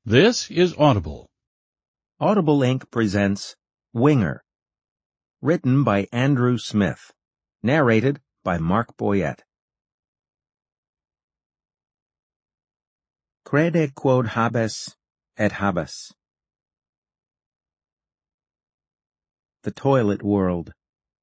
This is Audible. Audible Inc. presents Winger, written by Andrew Smith, narrated by Mark Boyette. Crede quod habes et habes. The Toilet World.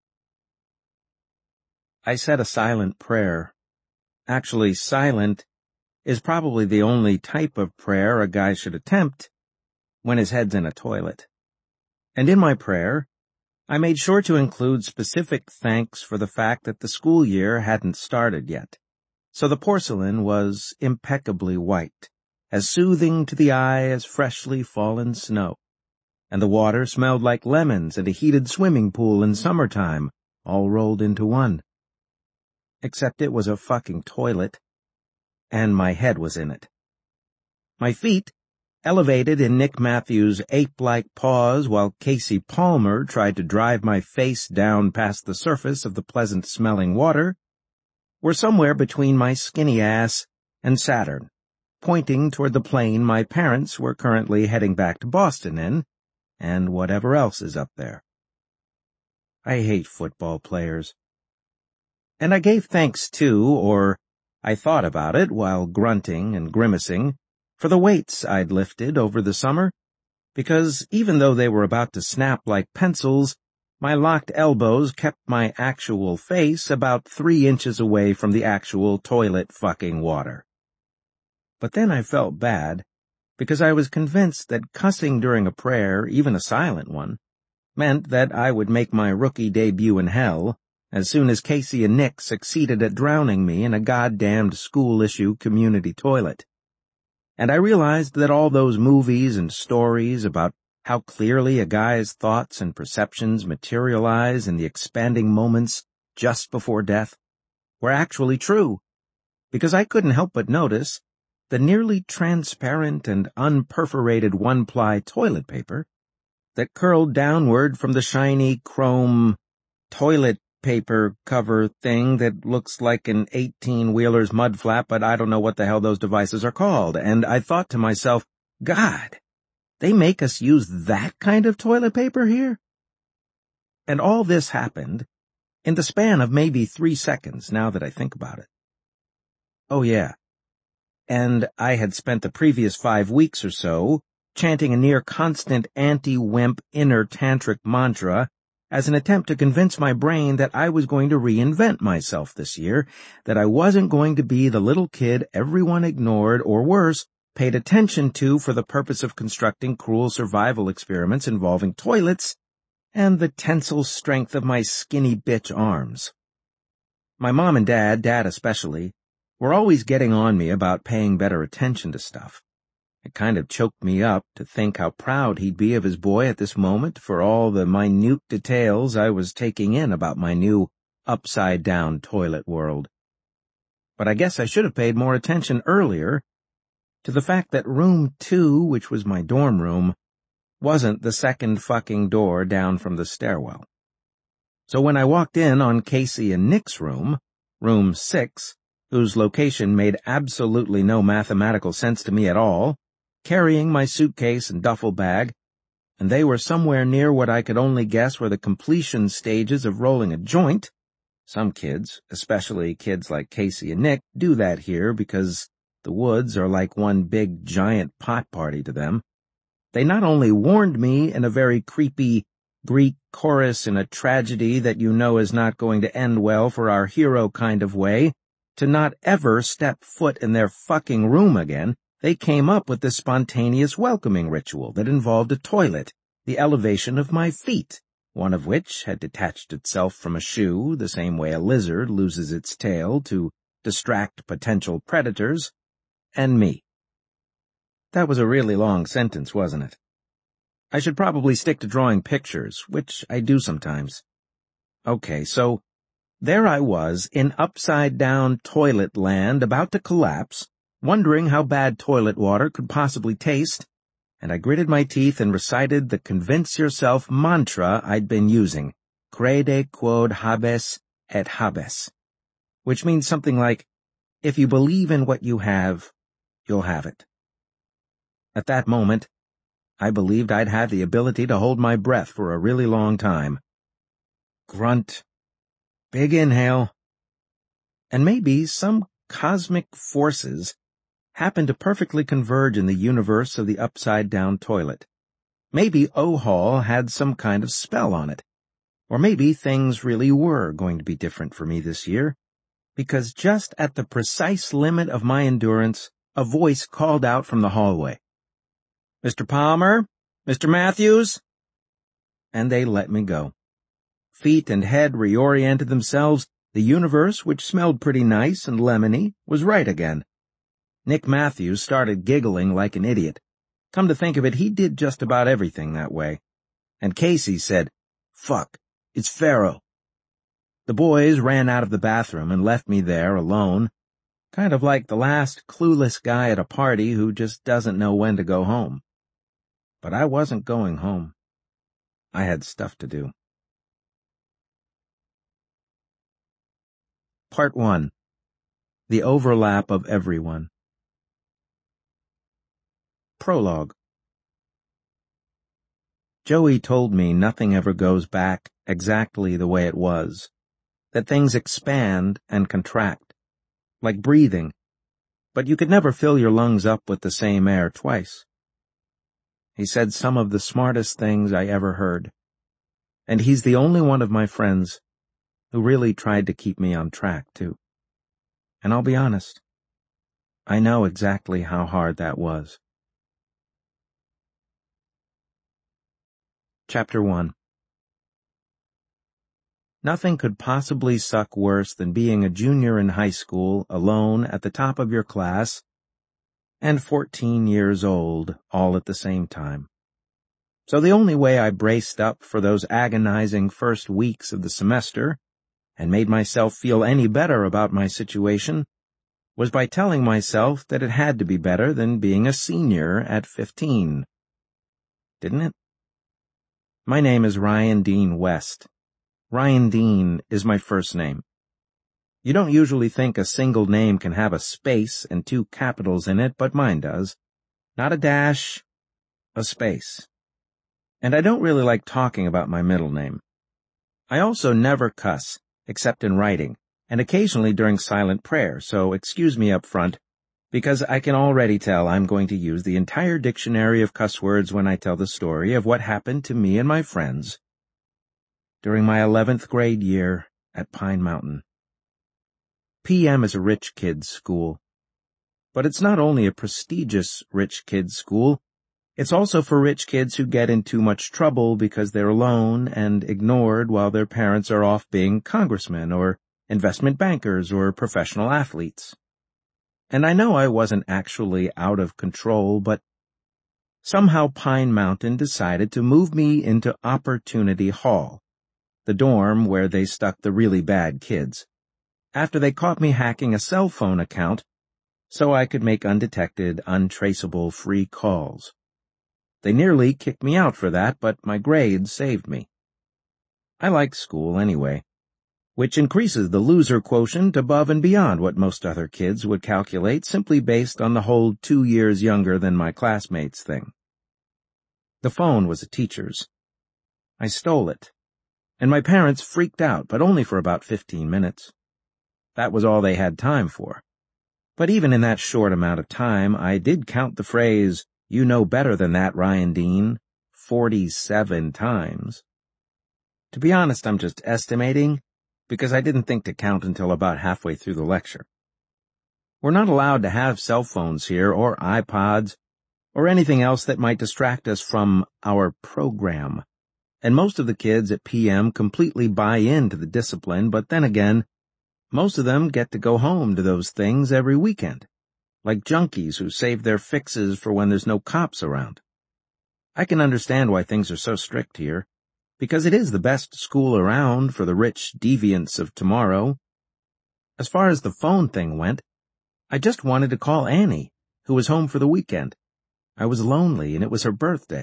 I said a silent prayer. Actually, silent is probably the only type of prayer a guy should attempt when his head's in a toilet. And in my prayer, I made sure to include specific thanks for the fact that the school year hadn't started yet. So the porcelain was impeccably white, as soothing to the eye as freshly fallen snow. And the water smelled like lemons and a heated swimming pool in summertime, all rolled into one. Except it was a fucking toilet, and my head was in it. My feet, elevated in Nick Matthews' ape-like paws while Casey Palmer tried to drive my face down past the surface of the pleasant-smelling water, were somewhere between my skinny ass and Saturn, pointing toward the plane my parents were currently heading back to Boston in, and whatever else is up there. I hate football players. And I gave thanks too, or I thought about it while grunting and grimacing, for the weights I'd lifted over the summer, because even though they were about to snap like pencils, my locked elbows kept my actual face about 3 inches away from the actual toilet fucking water. But then I felt bad, because I was convinced that cussing during a prayer, even a silent one, meant that I would make my rookie debut in hell as soon as Casey and Nick succeeded at drowning me in a goddamned school-issue community toilet. And I realized that all those movies and stories about how clearly a guy's thoughts and perceptions materialize in the expanding moments just before death were actually true, because I couldn't help but notice the nearly transparent and unperforated one-ply toilet paper that curled downward from the shiny chrome toilet paper cover thing that looks like an 18-wheeler's mud flap, but I don't know what the hell those devices are called. And I thought to myself, God, they make us use that kind of toilet paper here? And all this happened in the span of maybe 3 seconds, now that I think about it. Oh yeah. And I had spent the previous 5 weeks or so chanting a near-constant anti-wimp inner tantric mantra as an attempt to convince my brain that I was going to reinvent myself this year, that I wasn't going to be the little kid everyone ignored or worse, paid attention to for the purpose of constructing cruel survival experiments involving toilets and the tensile strength of my skinny bitch arms. My mom and dad especially, were always getting on me about paying better attention to stuff. It kind of choked me up to think how proud he'd be of his boy at this moment for all the minute details I was taking in about my new upside-down toilet world. But I guess I should have paid more attention earlier to the fact that room 2, which was my dorm room, wasn't the second fucking door down from the stairwell. So when I walked in on Casey and Nick's room, room 6, whose location made absolutely no mathematical sense to me at all, carrying my suitcase and duffel bag, and they were somewhere near what I could only guess were the completion stages of rolling a joint. Some kids, especially kids like Casey and Nick, do that here because the woods are like one big giant pot party to them. They not only warned me in a very creepy Greek chorus in a tragedy that you know is not going to end well for our hero kind of way, to not ever step foot in their fucking room again, they came up with this spontaneous welcoming ritual that involved a toilet, the elevation of my feet, one of which had detached itself from a shoe the same way a lizard loses its tail to distract potential predators, and me. That was a really long sentence, wasn't it? I should probably stick to drawing pictures, which I do sometimes. Okay, so there I was in upside-down toilet land about to collapse, wondering how bad toilet water could possibly taste, and I gritted my teeth and recited the convince yourself mantra I'd been using, crede quod habes et habes, which means something like, if you believe in what you have, you'll have it. At that moment, I believed I'd had the ability to hold my breath for a really long time. Grunt. Big inhale. And maybe some cosmic forces happened to perfectly converge in the universe of the upside-down toilet. Maybe O-Hall had some kind of spell on it. Or maybe things really were going to be different for me this year, because just at the precise limit of my endurance, a voice called out from the hallway, "Mr. Palmer? Mr. Matthews?" And they let me go. Feet and head reoriented themselves. The universe, which smelled pretty nice and lemony, was right again. Nick Matthews started giggling like an idiot. Come to think of it, he did just about everything that way. And Casey said, "Fuck, it's Pharaoh." The boys ran out of the bathroom and left me there alone, kind of like the last clueless guy at a party who just doesn't know when to go home. But I wasn't going home. I had stuff to do. Part 1. The Overlap of Everyone. Prologue. Joey told me nothing ever goes back exactly the way it was, that things expand and contract, like breathing, but you could never fill your lungs up with the same air twice. He said some of the smartest things I ever heard, and he's the only one of my friends who really tried to keep me on track, too. And I'll be honest, I know exactly how hard that was. Chapter 1. Nothing could possibly suck worse than being a junior in high school, alone at the top of your class, and 14 years old, all at the same time. So the only way I braced up for those agonizing first weeks of the semester, and made myself feel any better about my situation, was by telling myself that it had to be better than being a senior at 15. Didn't it? My name is Ryan Dean West. Ryan Dean is my first name. You don't usually think a single name can have a space and 2 capitals in it, but mine does. Not a dash, a space. And I don't really like talking about my middle name. I also never cuss, except in writing, and occasionally during silent prayer, so excuse me up front, because I can already tell I'm going to use the entire dictionary of cuss words when I tell the story of what happened to me and my friends during my 11th grade year at Pine Mountain. PM is a rich kids' school. But it's not only a prestigious rich kids' school, it's also for rich kids who get in too much trouble because they're alone and ignored while their parents are off being congressmen or investment bankers or professional athletes. And I know I wasn't actually out of control, but somehow Pine Mountain decided to move me into Opportunity Hall, the dorm where they stuck the really bad kids, after they caught me hacking a cell phone account so I could make undetected, untraceable free calls. They nearly kicked me out for that, but my grades saved me. I like school anyway, which increases the loser quotient above and beyond what most other kids would calculate simply based on the whole 2 years younger than my classmates thing. The phone was a teacher's. I stole it, and my parents freaked out, but only for about 15 minutes. That was all they had time for. But even in that short amount of time, I did count the phrase, "You know better than that, Ryan Dean," 47 times. To be honest, I'm just estimating, because I didn't think to count until about halfway through the lecture. We're not allowed to have cell phones here, or iPods, or anything else that might distract us from our program. And most of the kids at PM completely buy into the discipline, but then again, most of them get to go home to those things every weekend, like junkies who save their fixes for when there's no cops around. I can understand why things are so strict here, because it is the best school around for the rich deviants of tomorrow. As far as the phone thing went, I just wanted to call Annie, who was home for the weekend. I was lonely, and it was her birthday.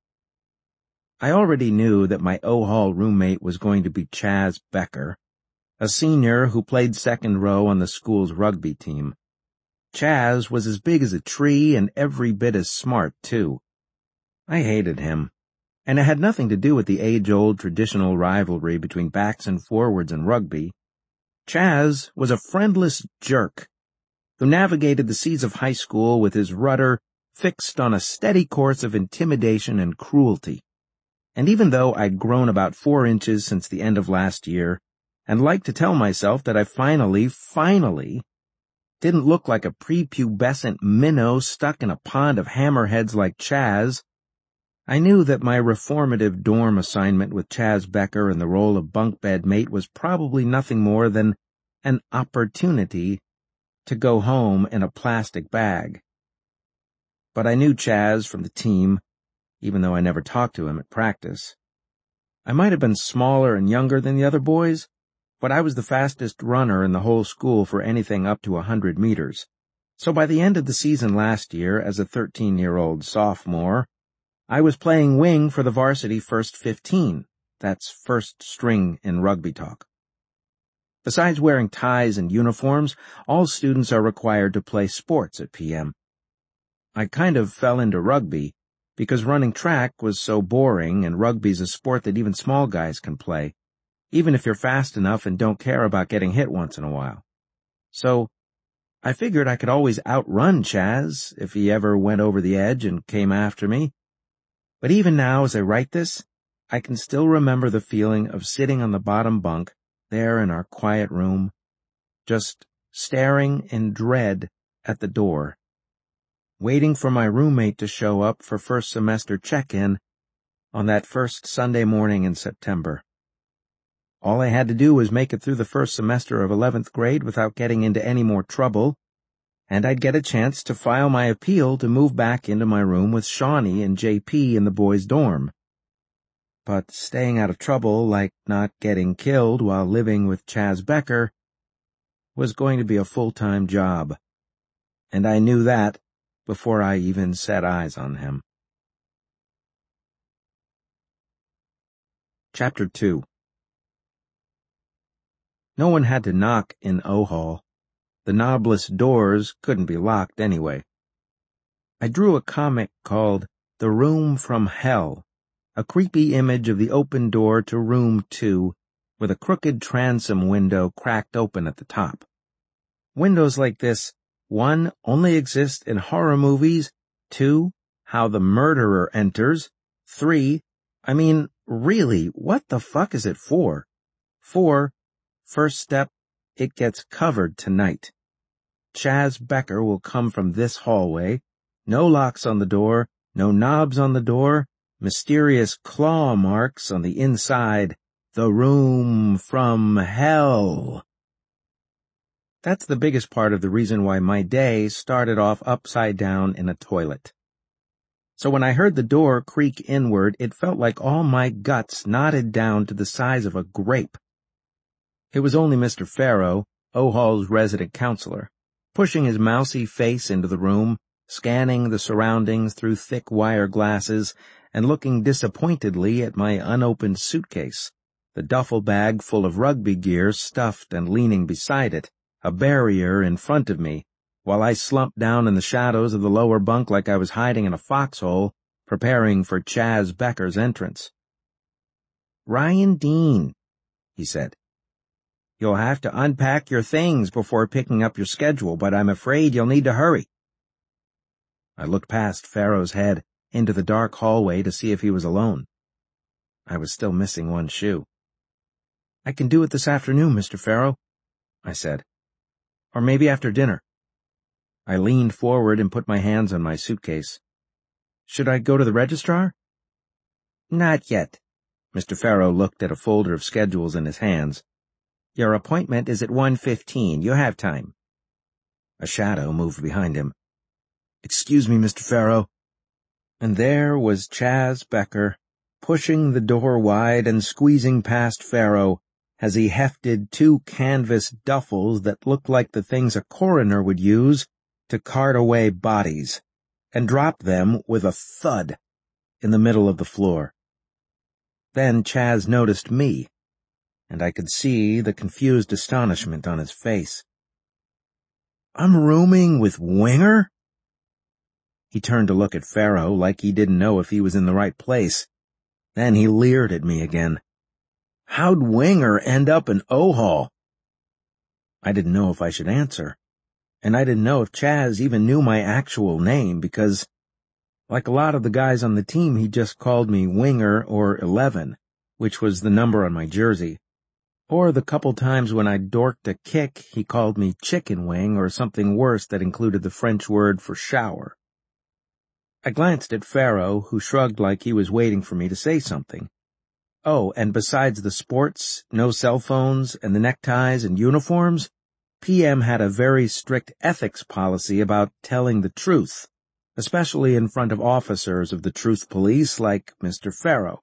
I already knew that my O-Hall roommate was going to be Chaz Becker, a senior who played second row on the school's rugby team. Chaz was as big as a tree and every bit as smart, too. I hated him, and it had nothing to do with the age-old traditional rivalry between backs and forwards in rugby. Chaz was a friendless jerk who navigated the seas of high school with his rudder fixed on a steady course of intimidation and cruelty. And even though I'd grown about 4 inches since the end of last year, and liked to tell myself that I finally didn't look like a prepubescent minnow stuck in a pond of hammerheads like Chaz, I knew that my reformative dorm assignment with Chaz Becker in the role of bunk bed mate was probably nothing more than an opportunity to go home in a plastic bag. But I knew Chaz from the team, even though I never talked to him at practice. I might have been smaller and younger than the other boys, but I was the fastest runner in the whole school for anything up to 100 meters. So by the end of the season last year, as a 13-year-old sophomore, I was playing wing for the varsity first 15. That's first string in rugby talk. Besides wearing ties and uniforms, all students are required to play sports at PM. I kind of fell into rugby because running track was so boring, and rugby's a sport that even small guys can play, even if you're fast enough and don't care about getting hit once in a while. So I figured I could always outrun Chaz if he ever went over the edge and came after me. But even now, as I write this, I can still remember the feeling of sitting on the bottom bunk there in our quiet room, just staring in dread at the door, waiting for my roommate to show up for first semester check-in on that first Sunday morning in September. All I had to do was make it through the first semester of 11th grade without getting into any more trouble, and I'd get a chance to file my appeal to move back into my room with Shawnee and JP in the boys' dorm. But staying out of trouble, like not getting killed while living with Chaz Becker, was going to be a full-time job, and I knew that before I even set eyes on him. Chapter 2. No one had to knock in O-Hall. The knobless doors couldn't be locked anyway. I drew a comic called The Room from Hell, a creepy image of the open door to room 2 with a crooked transom window cracked open at the top. Windows like this, 1, only exist in horror movies, 2, how the murderer enters, 3, really, what the fuck is it for? 4, first step, it gets covered tonight. Chaz Becker will come from this hallway. No locks on the door, no knobs on the door, mysterious claw marks on the inside. The room from hell. That's the biggest part of the reason why my day started off upside down in a toilet. So when I heard the door creak inward, it felt like all my guts knotted down to the size of a grape. It was only Mr. Farrow, O-Hall's resident counselor, pushing his mousy face into the room, scanning the surroundings through thick wire glasses, and looking disappointedly at my unopened suitcase, the duffel bag full of rugby gear stuffed and leaning beside it, a barrier in front of me, while I slumped down in the shadows of the lower bunk like I was hiding in a foxhole, preparing for Chaz Becker's entrance. "Ryan Dean," he said. "You'll have to unpack your things before picking up your schedule, but I'm afraid you'll need to hurry." I looked past Farrow's head into the dark hallway to see if he was alone. I was still missing one shoe. "I can do it this afternoon, Mr. Farrow," I said. "Or maybe after dinner." I leaned forward and put my hands on my suitcase. "Should I go to the registrar?" "Not yet." Mr. Farrow looked at a folder of schedules in his hands. "Your appointment is at 1:15. You have time." A shadow moved behind him. "Excuse me, Mr. Farrow." And there was Chaz Becker, pushing the door wide and squeezing past Farrow as he hefted 2 canvas duffels that looked like the things a coroner would use to cart away bodies, and dropped them with a thud in the middle of the floor. Then Chaz noticed me, and I could see the confused astonishment on his face. I'm rooming with Winger? He turned to look at Pharaoh like he didn't know if he was in the right place. Then he leered at me again. How'd Winger end up in O-Hall? I didn't know if I should answer, and I didn't know if Chaz even knew my actual name because, like a lot of the guys on the team, he just called me Winger or 11, which was the number on my jersey. Or the couple times when I dorked a kick, he called me Chicken Wing or something worse that included the French word for shower. I glanced at Pharaoh, who shrugged like he was waiting for me to say something. Oh, and besides the sports, no cell phones, and the neckties and uniforms, PM had a very strict ethics policy about telling the truth, especially in front of officers of the Truth Police like Mr. Pharaoh.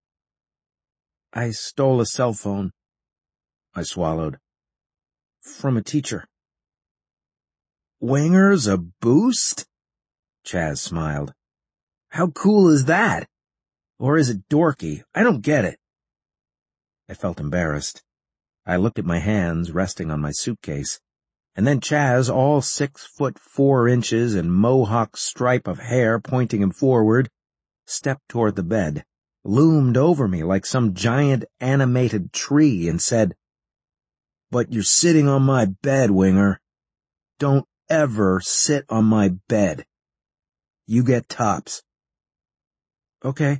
I stole a cell phone. I swallowed. From a teacher. Winger's a boost? Chaz smiled. How cool is that? Or is it dorky? I don't get it. I felt embarrassed. I looked at my hands resting on my suitcase, and then Chaz, all 6'4" and mohawk stripe of hair pointing him forward, stepped toward the bed, loomed over me like some giant animated tree, and said, But you're sitting on my bed, Winger. Don't ever sit on my bed. You get tops. Okay.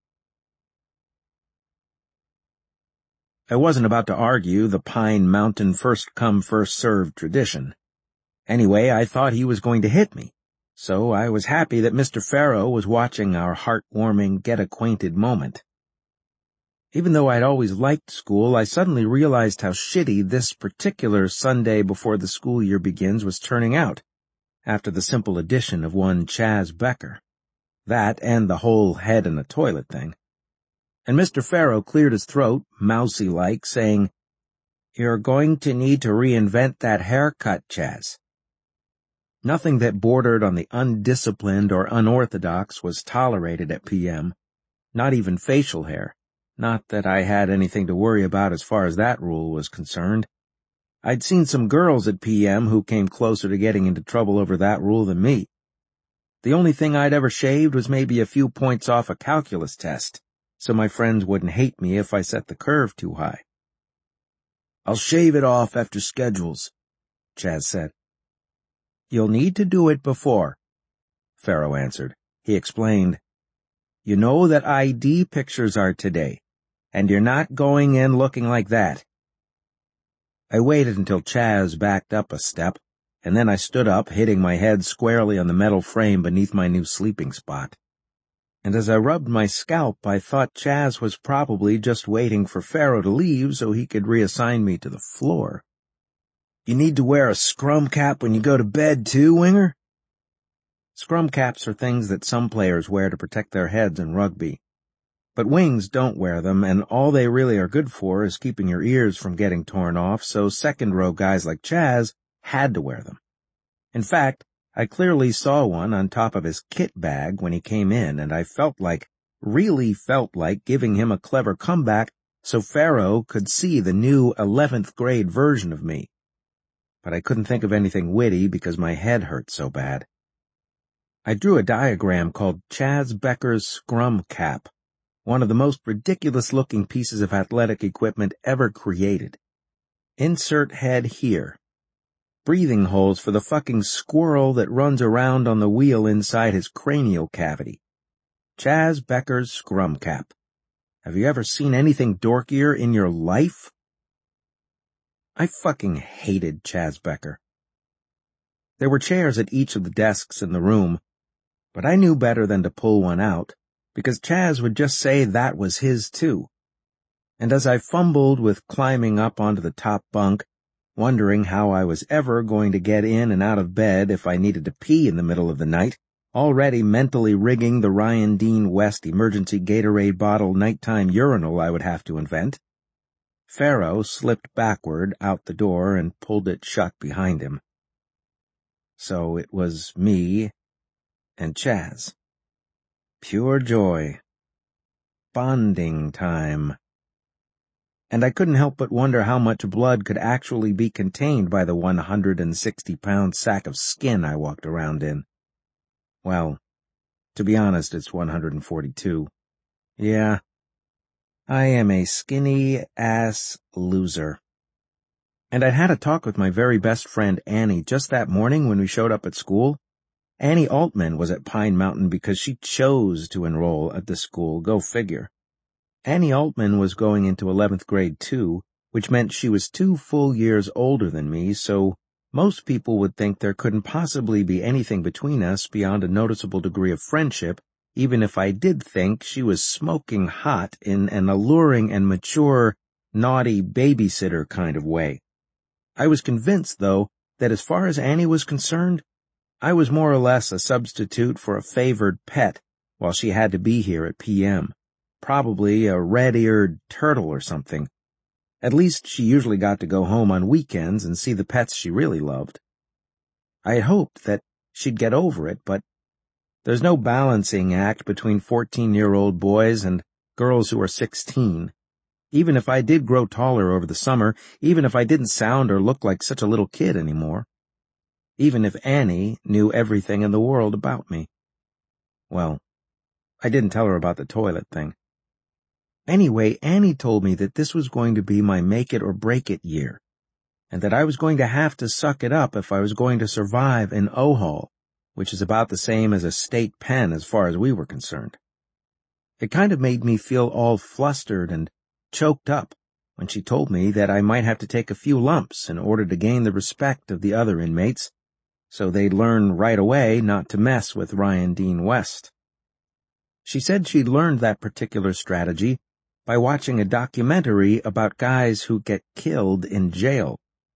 I wasn't about to argue the Pine Mountain first-come, first-served tradition. Anyway, I thought he was going to hit me, so I was happy that Mr. Pharaoh was watching our heartwarming get-acquainted moment. Even though I'd always liked school, I suddenly realized how shitty this particular Sunday before the school year begins was turning out, after the simple addition of one Chaz Becker. That and the whole head in a toilet thing. And Mr. Pharaoh cleared his throat, mousy-like, saying, You're going to need to reinvent that haircut, Chaz. Nothing that bordered on the undisciplined or unorthodox was tolerated at PM, not even facial hair. Not that I had anything to worry about as far as that rule was concerned. I'd seen some girls at PM who came closer to getting into trouble over that rule than me. The only thing I'd ever shaved was maybe a few points off a calculus test, so my friends wouldn't hate me if I set the curve too high. I'll shave it off after schedules, Chaz said. You'll need to do it before, Pharaoh answered. He explained, You know that ID pictures are today, and you're not going in looking like that. I waited until Chaz backed up a step, and then I stood up, hitting my head squarely on the metal frame beneath my new sleeping spot. And as I rubbed my scalp, I thought Chaz was probably just waiting for Pharaoh to leave so he could reassign me to the floor. You need to wear a scrum cap when you go to bed, too, Winger? Scrum caps are things that some players wear to protect their heads in rugby. But wings don't wear them, and all they really are good for is keeping your ears from getting torn off, so second-row guys like Chaz had to wear them. In fact, I clearly saw one on top of his kit bag when he came in, and I really felt like giving him a clever comeback so Pharaoh could see the new 11th grade version of me. But I couldn't think of anything witty because my head hurt so bad. I drew a diagram called Chaz Becker's Scrum Cap, one of the most ridiculous-looking pieces of athletic equipment ever created. Insert head here. Breathing holes for the fucking squirrel that runs around on the wheel inside his cranial cavity. Chaz Becker's Scrum Cap. Have you ever seen anything dorkier in your life? I fucking hated Chaz Becker. There were chairs at each of the desks in the room, but I knew better than to pull one out, because Chaz would just say that was his too. And as I fumbled with climbing up onto the top bunk, wondering how I was ever going to get in and out of bed if I needed to pee in the middle of the night, already mentally rigging the Ryan Dean West emergency Gatorade bottle nighttime urinal I would have to invent, Pharaoh slipped backward out the door and pulled it shut behind him. So it was me and Chaz. Pure joy. Bonding time. and I couldn't help but wonder how much blood could actually be contained by the 160-pound sack of skin I walked around in. Well, to be honest, it's 142. Yeah, I am a skinny-ass loser. And I'd had a talk with my very best friend Annie just that morning when we showed up at school. Annie Altman was at Pine Mountain because she chose to enroll at the school, go figure. Annie Altman was going into 11th grade too, which meant she was 2 full years older than me, so most people would think there couldn't possibly be anything between us beyond a noticeable degree of friendship, even if I did think she was smoking hot in an alluring and mature, naughty babysitter kind of way. I was convinced, though, that as far as Annie was concerned, I was more or less a substitute for a favored pet while she had to be here at PM. Probably a red-eared turtle or something. At least she usually got to go home on weekends and see the pets she really loved. I had hoped that she'd get over it, but there's no balancing act between 14-year-old boys and girls who are 16. Even if I did grow taller over the summer, even if I didn't sound or look like such a little kid anymore, even if Annie knew everything in the world about me. Well, I didn't tell her about the toilet thing. Anyway, Annie told me that this was going to be my make-it-or-break-it year, and that I was going to have to suck it up if I was going to survive in OHAL, which is about the same as a state pen as far as we were concerned. It kind of made me feel all flustered and choked up when she told me that I might have to take a few lumps in order to gain the respect of the other inmates, so they'd learn right away not to mess with Ryan Dean West. She said she'd learned that particular strategy by watching a documentary about guys who get killed in jail.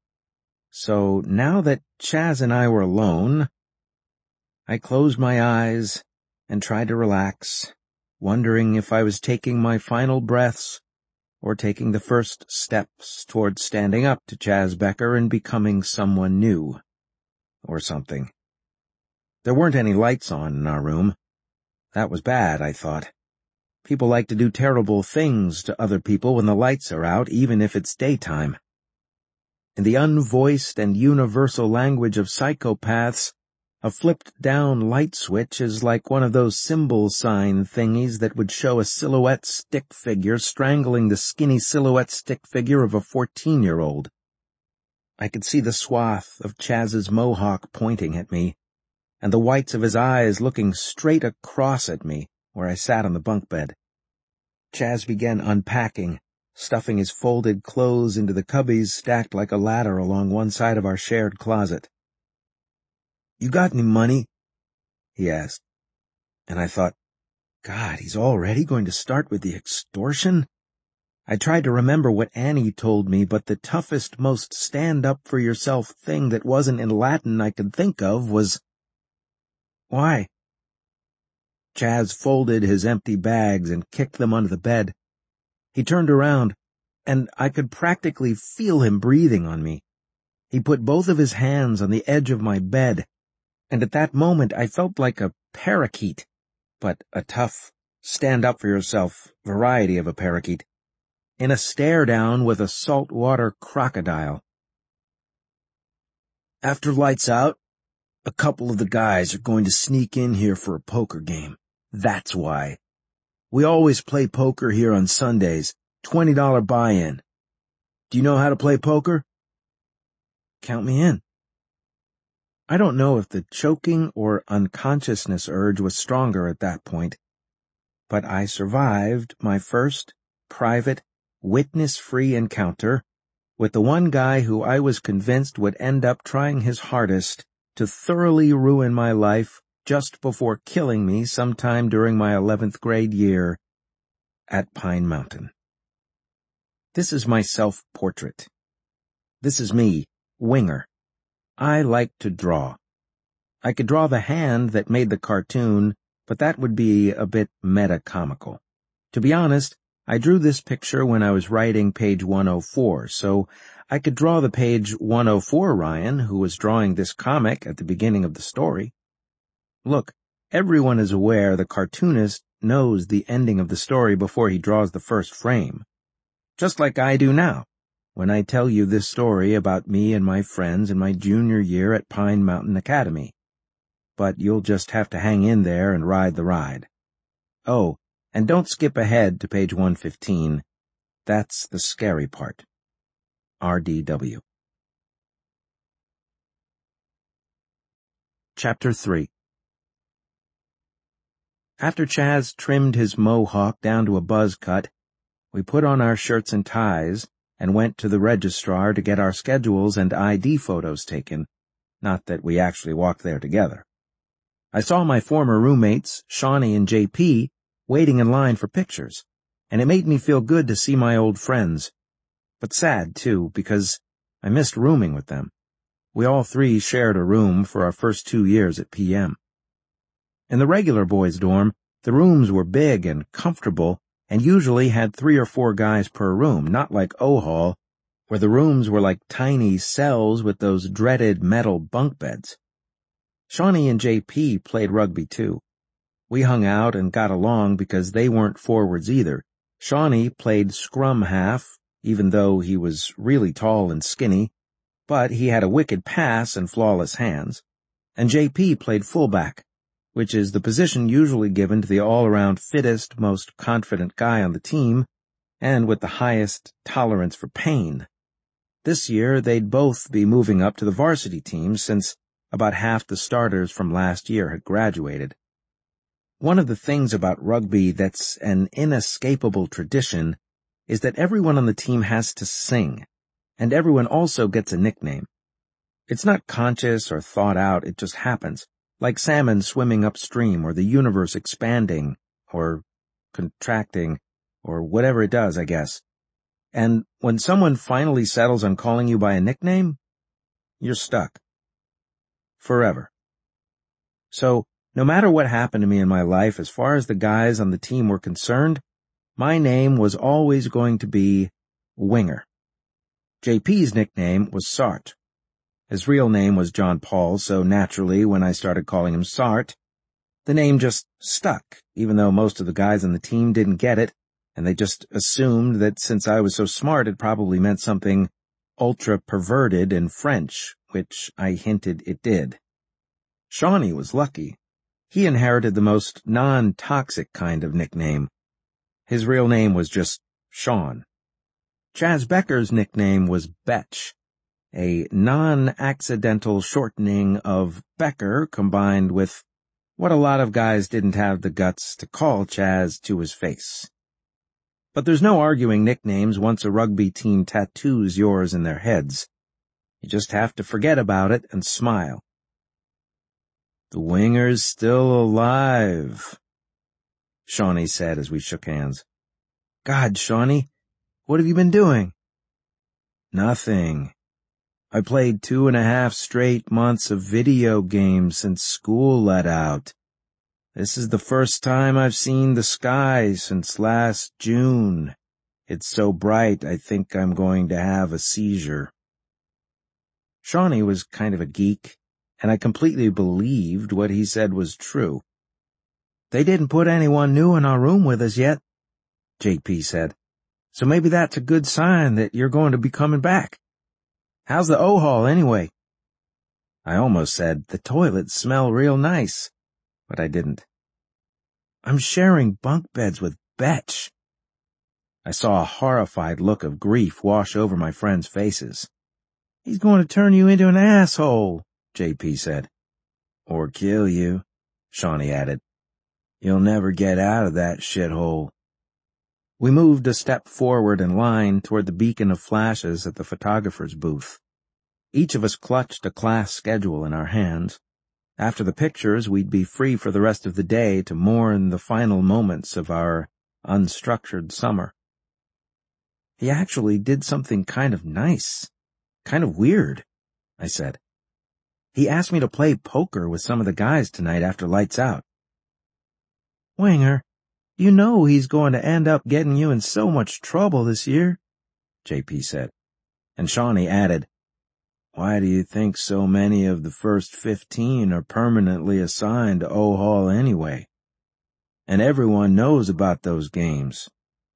So now that Chaz and I were alone, I closed my eyes and tried to relax, wondering if I was taking my final breaths or taking the first steps toward standing up to Chaz Becker and becoming someone new, or something. There weren't any lights on in our room. That was bad, I thought. People like to do terrible things to other people when the lights are out, even if it's daytime. In the unvoiced and universal language of psychopaths, a flipped-down light switch is like one of those symbol sign thingies that would show a silhouette stick figure strangling the skinny silhouette stick figure of a 14-year-old. I could see the swath of Chaz's mohawk pointing at me, and the whites of his eyes looking straight across at me where I sat on the bunk bed. Chaz began unpacking, stuffing his folded clothes into the cubbies stacked like a ladder along one side of our shared closet. "You got any money?" he asked. And I thought, God, he's already going to start with the extortion? I tried to remember what Annie told me, but the toughest, most stand-up-for-yourself thing that wasn't in Latin I could think of was, "Why?" Chaz folded his empty bags and kicked them under the bed. He turned around, and I could practically feel him breathing on me. He put both of his hands on the edge of my bed, and at that moment I felt like a parakeet, but a tough, stand-up-for-yourself variety of a parakeet, in a stare-down with a saltwater crocodile. "After lights out, a couple of the guys are going to sneak in here for a poker game. That's why. We always play poker here on Sundays, $20 buy-in. Do you know how to play poker?" "Count me in." I don't know if the choking or unconsciousness urge was stronger at that point, but I survived my first private, witness-free encounter with the one guy who I was convinced would end up trying his hardest to thoroughly ruin my life just before killing me sometime during my 11th grade year at Pine Mountain. This is my self-portrait. This is me, Winger. I like to draw. I could draw the hand that made the cartoon, but that would be a bit meta-comical. To be honest, I drew this picture when I was writing page 104, so I could draw the page 104 Ryan, who was drawing this comic at the beginning of the story. Look, everyone is aware the cartoonist knows the ending of the story before he draws the first frame. Just like I do now, when I tell you this story about me and my friends in my junior year at Pine Mountain Academy. But you'll just have to hang in there and ride the ride. Oh, and don't skip ahead to page 115. That's the scary part. R.D.W. Chapter 3. After Chaz trimmed his mohawk down to a buzz cut, we put on our shirts and ties and went to the registrar to get our schedules and ID photos taken, not that we actually walked there together. I saw my former roommates, Shawnee and J.P., waiting in line for pictures, and it made me feel good to see my old friends, but sad, too, because I missed rooming with them. We all three shared a room for our first 2 years at PM. In the regular boys' dorm, the rooms were big and comfortable and usually had 3 or 4 guys per room, not like O-Hall, where the rooms were like tiny cells with those dreaded metal bunk beds. Shawnee and J.P. played rugby too. We hung out and got along because they weren't forwards either. Shawnee played scrum half, even though he was really tall and skinny, but he had a wicked pass and flawless hands, and J.P. played fullback, which is the position usually given to the all-around fittest, most confident guy on the team, and with the highest tolerance for pain. This year, they'd both be moving up to the varsity team since about half the starters from last year had graduated. One of the things about rugby that's an inescapable tradition is that everyone on the team has to sing, and everyone also gets a nickname. It's not conscious or thought out, it just happens, like salmon swimming upstream or the universe expanding or contracting or whatever it does, I guess. And when someone finally settles on calling you by a nickname, you're stuck. Forever. So, no matter what happened to me in my life, as far as the guys on the team were concerned, my name was always going to be Winger. JP's nickname was Sart. His real name was John Paul, so naturally, when I started calling him Sart, the name just stuck, even though most of the guys on the team didn't get it, and they just assumed that since I was so smart it probably meant something ultra-perverted in French, which I hinted it did. Shawnee was lucky. He inherited the most non-toxic kind of nickname. His real name was just Sean. Chaz Becker's nickname was Betch, a non-accidental shortening of Becker combined with what a lot of guys didn't have the guts to call Chaz to his face. But there's no arguing nicknames once a rugby team tattoos yours in their heads. You just have to forget about it and smile. "The Winger's still alive," Shawnee said as we shook hands. "God, Shawnee, what have you been doing?" "Nothing. I played 2.5 straight months of video games since school let out. This is the first time I've seen the sky since last June. It's so bright I think I'm going to have a seizure." Shawnee was kind of a geek, and I completely believed what he said was true. "They didn't put anyone new in our room with us yet," JP said, "so maybe that's a good sign that you're going to be coming back. How's the O-Hall anyway?" I almost said, "The toilets smell real nice," but I didn't. "I'm sharing bunk beds with Betch." I saw a horrified look of grief wash over my friends' faces. "He's going to turn you into an asshole," JP said. "Or kill you," Shawnee added. "You'll never get out of that shithole." We moved a step forward in line toward the beacon of flashes at the photographer's booth. Each of us clutched a class schedule in our hands. After the pictures, we'd be free for the rest of the day to mourn the final moments of our unstructured summer. "He actually did something kind of nice. Kind of weird," I said. "He asked me to play poker with some of the guys tonight after lights out." "Winger, you know he's going to end up getting you in so much trouble this year," JP said. And Shawnee added, "Why do you think so many of the first 15 are permanently assigned to O-Hall anyway? And everyone knows about those games.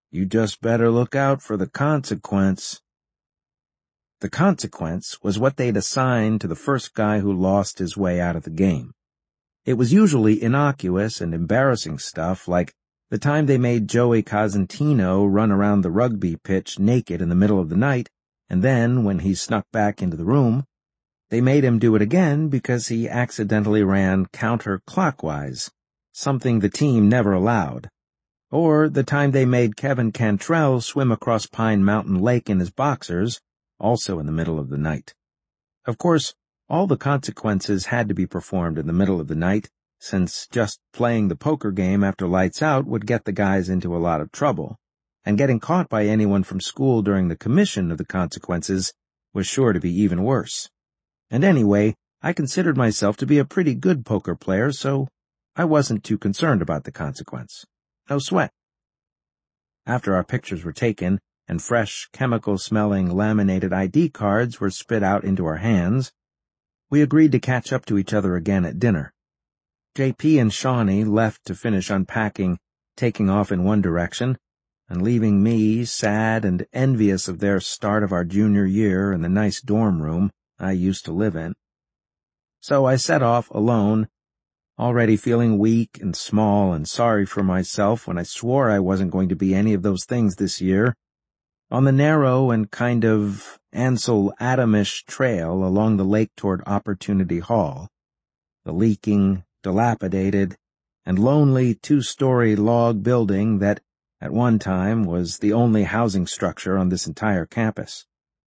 You just better look out for the consequence. The consequence was what they'd assigned to the first guy who lost his way out of the game. It was usually innocuous and embarrassing stuff, like the time they made Joey Cosentino run around the rugby pitch naked in the middle of the night, and then, when he snuck back into the room, they made him do it again because he accidentally ran counterclockwise, something the team never allowed. Or the time they made Kevin Cantrell swim across Pine Mountain Lake in his boxers, also in the middle of the night. Of course, all the consequences had to be performed in the middle of the night, since just playing the poker game after lights out would get the guys into a lot of trouble, and getting caught by anyone from school during the commission of the consequences was sure to be even worse. And anyway, I considered myself to be a pretty good poker player, so I wasn't too concerned about the consequence. No sweat. After our pictures were taken and fresh, chemical-smelling laminated ID cards were spit out into our hands, we agreed to catch up to each other again at dinner. JP and Shawnee left to finish unpacking, taking off in one direction, and leaving me sad and envious of their start of our junior year in the nice dorm room I used to live in. So I set off alone, already feeling weak and small and sorry for myself when I swore I wasn't going to be any of those things this year, on the narrow and kind of Ansel Adamish trail along the lake toward Opportunity Hall, the leaking, dilapidated, and lonely two-story log building that, at one time, was the only housing structure on this entire campus.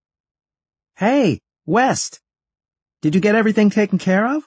"Hey, West! Did you get everything taken care of?"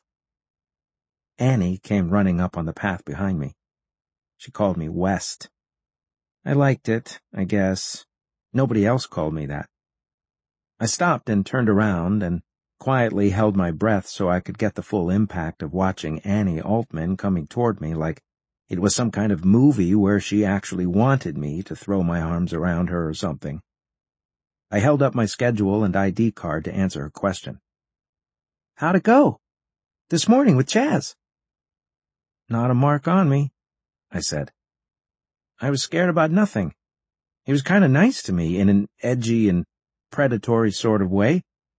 Annie came running up on the path behind me. She called me West. I liked it, I guess. Nobody else called me that. I stopped and turned around and quietly held my breath so I could get the full impact of watching Annie Altman coming toward me like it was some kind of movie where she actually wanted me to throw my arms around her or something. I held up my schedule and ID card to answer her question. "How'd it go? This morning with Chaz?" "Not a mark on me," I said. "I was scared about nothing. He was kind of nice to me in an edgy and predatory sort of way.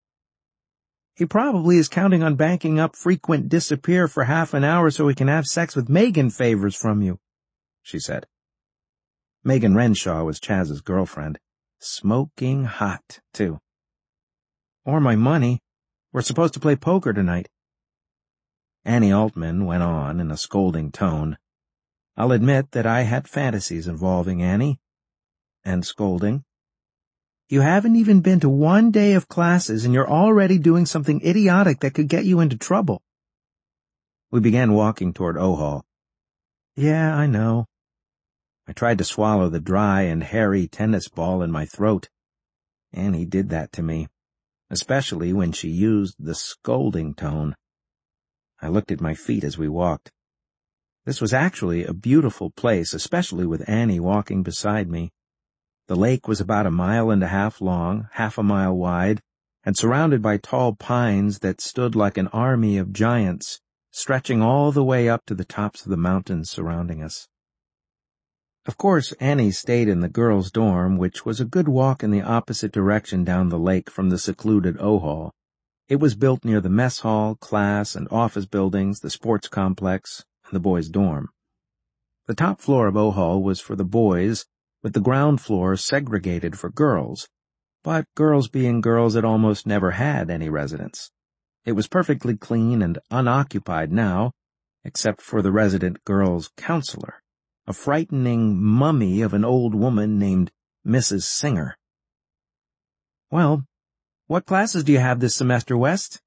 He probably is counting on banking up frequent disappear for half an hour so he can have sex with Megan favors from you," she said. Megan Renshaw was Chaz's girlfriend. Smoking hot, too. "Or my money. We're supposed to play poker tonight." Annie Altman went on in a scolding tone. I'll admit that I had fantasies involving Annie. And scolding. "You haven't even been to one day of classes and you're already doing something idiotic that could get you into trouble." We began walking toward O-Hall. "Yeah, I know." I tried to swallow the dry and hairy tennis ball in my throat. Annie did that to me, especially when she used the scolding tone. I looked at my feet as we walked. This was actually a beautiful place, especially with Annie walking beside me. The lake was about 1.5 miles long, half a mile wide, and surrounded by tall pines that stood like an army of giants, stretching all the way up to the tops of the mountains surrounding us. Of course, Annie stayed in the girls' dorm, which was a good walk in the opposite direction down the lake from the secluded O-Hall. It was built near the mess hall, class, and office buildings, the sports complex, and the boys' dorm. The top floor of O-Hall was for the boys, with the ground floor segregated for girls, but girls being girls, it almost never had any residents. It was perfectly clean and unoccupied now, except for the resident girls' counselor, a frightening mummy of an old woman named Mrs. Singer. "Well, what classes do you have this semester, West?"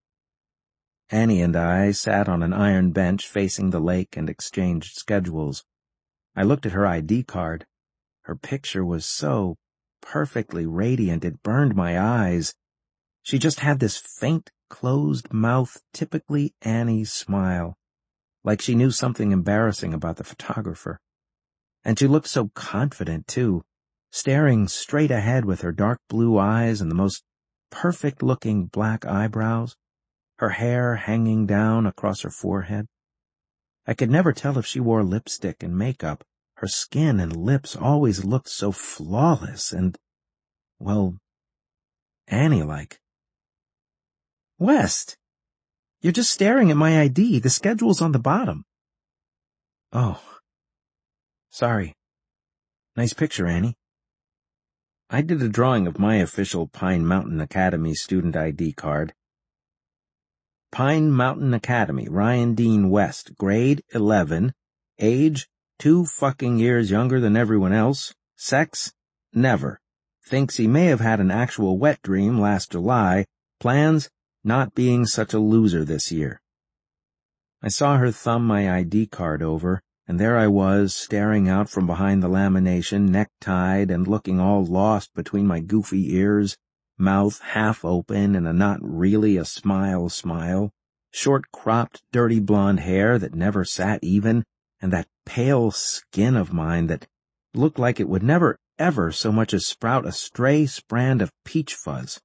Annie and I sat on an iron bench facing the lake and exchanged schedules. I looked at her ID card. Her picture was so perfectly radiant it burned my eyes. She just had this faint, closed-mouth, typically Annie smile, like she knew something embarrassing about the photographer. And she looked so confident, too, staring straight ahead with her dark blue eyes and the most perfect-looking black eyebrows, her hair hanging down across her forehead. I could never tell if she wore lipstick and makeup, Her skin and lips always looked so flawless and, well, Annie-like. "West, you're just staring at my ID. The schedule's on the bottom." "Oh, sorry. Nice picture, Annie." I did a drawing of my official Pine Mountain Academy student ID card. Pine Mountain Academy, Ryan Dean West, grade 11, age 2 fucking years younger than everyone else, sex, never, thinks he may have had an actual wet dream last July, plans, not being such a loser this year. I saw her thumb my ID card over, and there I was, staring out from behind the lamination, neck-tied and looking all lost between my goofy ears, mouth half open and a not really a smile, short-cropped, dirty blonde hair that never sat even, and that pale skin of mine that looked like it would never ever so much as sprout a stray strand of peach fuzz.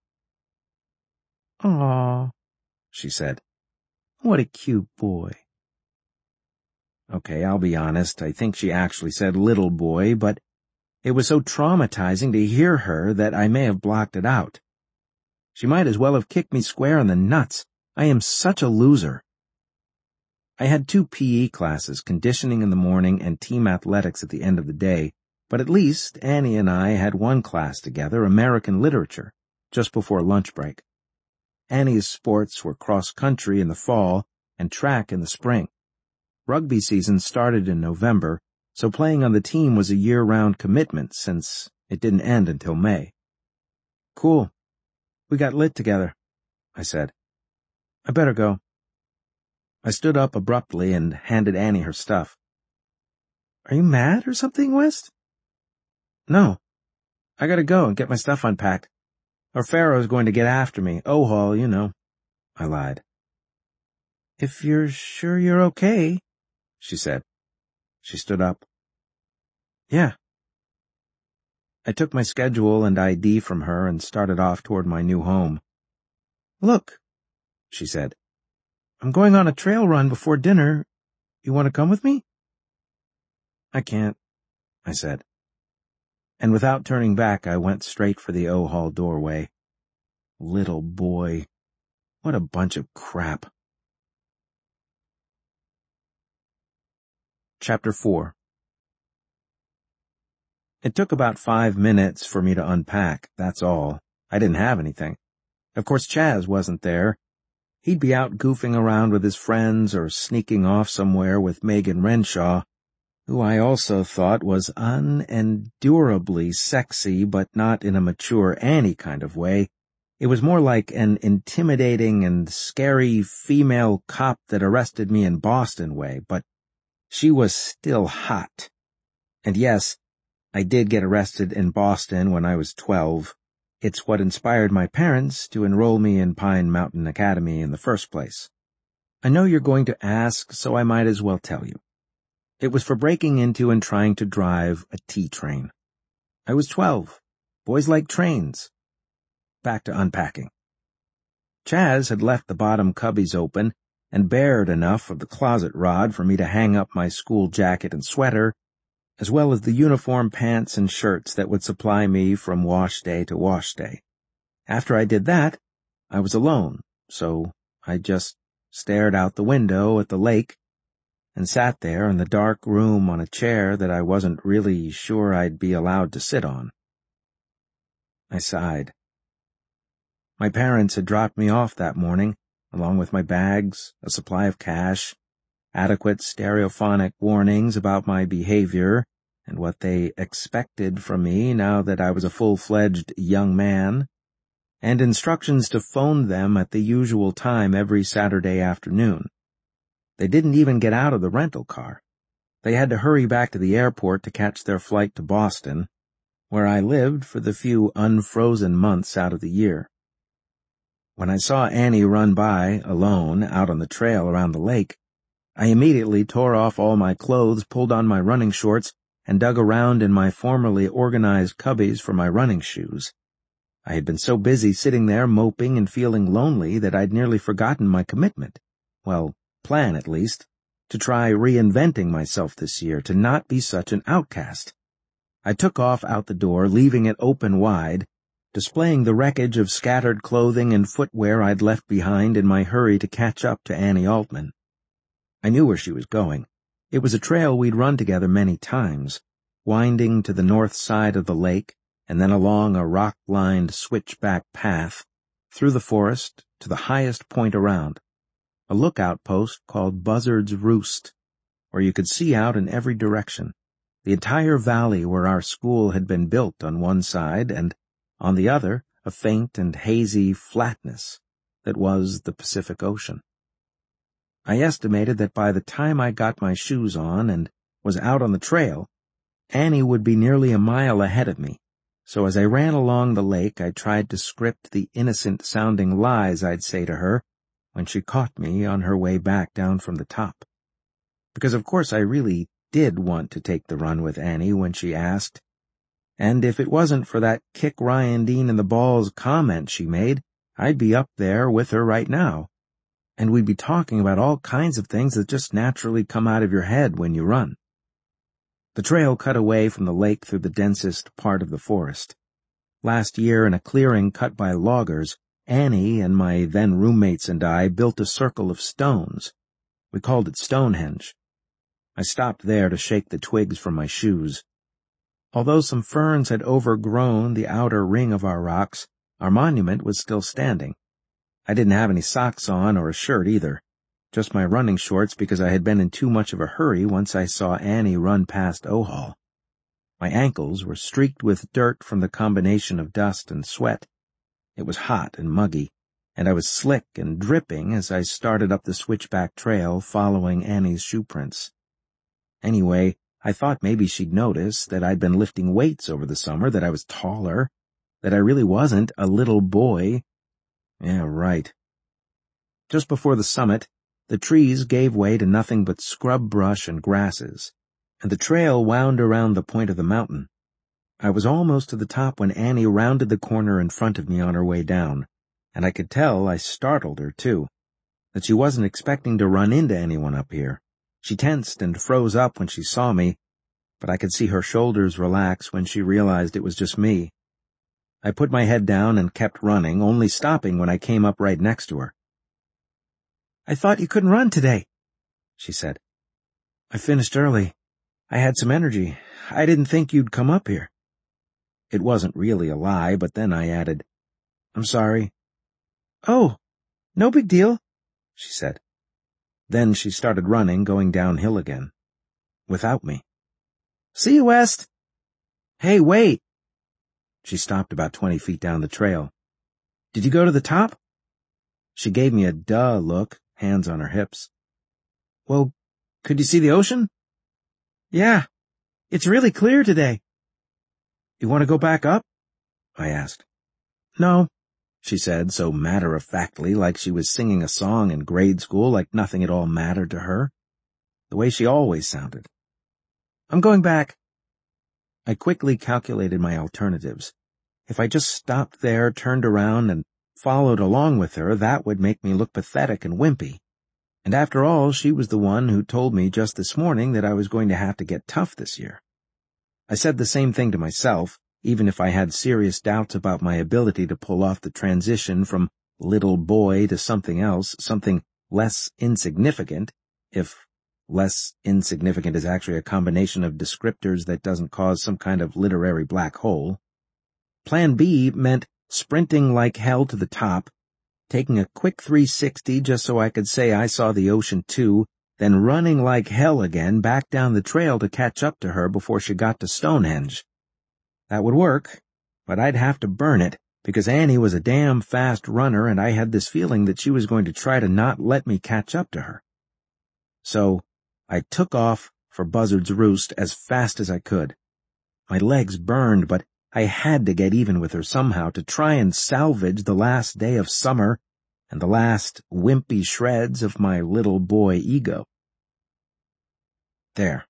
"Aw," she said. "What a cute boy." Okay, I'll be honest, I think she actually said little boy, but it was so traumatizing to hear her that I may have blocked it out. She might as well have kicked me square in the nuts. I am such a loser. I had 2 PE classes, conditioning in the morning and team athletics at the end of the day, but at least Annie and I had one class together, American literature, just before lunch break. Annie's sports were cross-country in the fall and track in the spring. Rugby season started in November, so playing on the team was a year-round commitment since it didn't end until May. "Cool. We got lit together," I said. "I better go." I stood up abruptly and handed Annie her stuff. "Are you mad or something, West?" "No. I gotta go and get my stuff unpacked. Or Pharaoh's going to get after me. O-Haul, you know," I lied. "If you're sure you're okay," she said. She stood up. "Yeah." I took my schedule and ID from her and started off toward my new home. "Look," she said. "I'm going on a trail run before dinner. You want to come with me?" "I can't," I said. And without turning back, I went straight for the O-Hall doorway. Little boy. What a bunch of crap. Chapter 4. It took about 5 minutes for me to unpack, that's all. I didn't have anything. Of course, Chaz wasn't there. He'd be out goofing around with his friends or sneaking off somewhere with Megan Renshaw, who I also thought was unendurably sexy, but not in a mature Annie kind of way. It was more like an intimidating and scary female cop that arrested me in Boston way, but she was still hot. And yes, I did get arrested in Boston when I was 12. It's what inspired my parents to enroll me in Pine Mountain Academy in the first place. I know you're going to ask, so I might as well tell you. It was for breaking into and trying to drive a T-train. I was 12. Boys like trains. Back to unpacking. Chaz had left the bottom cubbies open and bared enough of the closet rod for me to hang up my school jacket and sweater, as well as the uniform pants and shirts that would supply me from wash day to wash day. After I did that, I was alone, so I just stared out the window at the lake and sat there in the dark room on a chair that I wasn't really sure I'd be allowed to sit on. I sighed. My parents had dropped me off that morning, along with my bags, a supply of cash, adequate stereophonic warnings about my behavior and what they expected from me now that I was a full-fledged young man, and instructions to phone them at the usual time every Saturday afternoon. They didn't even get out of the rental car. They had to hurry back to the airport to catch their flight to Boston, where I lived for the few unfrozen months out of the year. When I saw Annie run by, alone, out on the trail around the lake, I immediately tore off all my clothes, pulled on my running shorts, and dug around in my formerly organized cubbies for my running shoes. I had been so busy sitting there moping and feeling lonely that I'd nearly forgotten my commitment. Well, plan at least. to try reinventing myself this year, to not be such an outcast. I took off out the door, leaving it open wide, displaying the wreckage of scattered clothing and footwear I'd left behind in my hurry to catch up to Annie Altman. I knew where she was going. It was a trail we'd run together many times, winding to the north side of the lake and then along a rock-lined switchback path, through the forest to the highest point around, a lookout post called Buzzard's Roost, where you could see out in every direction, the entire valley where our school had been built on one side and, on the other, a faint and hazy flatness that was the Pacific Ocean. I estimated that by the time I got my shoes on and was out on the trail, Annie would be nearly a mile ahead of me, so as I ran along the lake I tried to script the innocent-sounding lies I'd say to her when she caught me on her way back down from the top. Because of course I really did want to take the run with Annie when she asked, and if it wasn't for that kick Ryan Dean in the balls comment she made, I'd be up there with her right now, and we'd be talking about all kinds of things that just naturally come out of your head when you run. The trail cut away from the lake through the densest part of the forest. Last year, in a clearing cut by loggers, Annie and my then roommates and I built a circle of stones. We called it Stonehenge. I stopped there to shake the twigs from my shoes. Although some ferns had overgrown the outer ring of our rocks, our monument was still standing. I didn't have any socks on or a shirt either, just my running shorts because I had been in too much of a hurry once I saw Annie run past Ohal. My ankles were streaked with dirt from the combination of dust and sweat. It was hot and muggy, and I was slick and dripping as I started up the switchback trail following Annie's shoe prints. Anyway, I thought maybe she'd notice that I'd been lifting weights over the summer, that I was taller, that I really wasn't a little boy. Yeah, right. Just before the summit, the trees gave way to nothing but scrub brush and grasses, and the trail wound around the point of the mountain. I was almost to the top when Annie rounded the corner in front of me on her way down, and I could tell I startled her, too, that she wasn't expecting to run into anyone up here. She tensed and froze up when she saw me, but I could see her shoulders relax when she realized it was just me. I put my head down and kept running, only stopping when I came up right next to her. "I thought you couldn't run today," she said. "I finished early. I had some energy. I didn't think you'd come up here." It wasn't really a lie, but then I added, "I'm sorry." "Oh, no big deal," she said. Then she started running, going downhill again. Without me. "See you, West." "Hey, wait." She stopped about 20 feet down the trail. "Did you go to the top?" She gave me a duh look, hands on her hips. "Well, could you see the ocean?" "Yeah, it's really clear today." "You want to go back up?" I asked. "No," she said, so matter-of-factly, like she was singing a song in grade school, like nothing at all mattered to her. The way she always sounded. "I'm going back." I quickly calculated my alternatives. If I just stopped there, turned around, and followed along with her, that would make me look pathetic and wimpy. And after all, she was the one who told me just this morning that I was going to have to get tough this year. I said the same thing to myself, even if I had serious doubts about my ability to pull off the transition from little boy to something else, something less insignificant, if less insignificant is actually a combination of descriptors that doesn't cause some kind of literary black hole. Plan B meant sprinting like hell to the top, taking a quick 360 just so I could say I saw the ocean too, then running like hell again back down the trail to catch up to her before she got to Stonehenge. That would work, but I'd have to burn it, because Annie was a damn fast runner and I had this feeling that she was going to try to not let me catch up to her. So I took off for Buzzard's Roost as fast as I could. My legs burned, but I had to get even with her somehow to try and salvage the last day of summer and the last wimpy shreds of my little boy ego. There.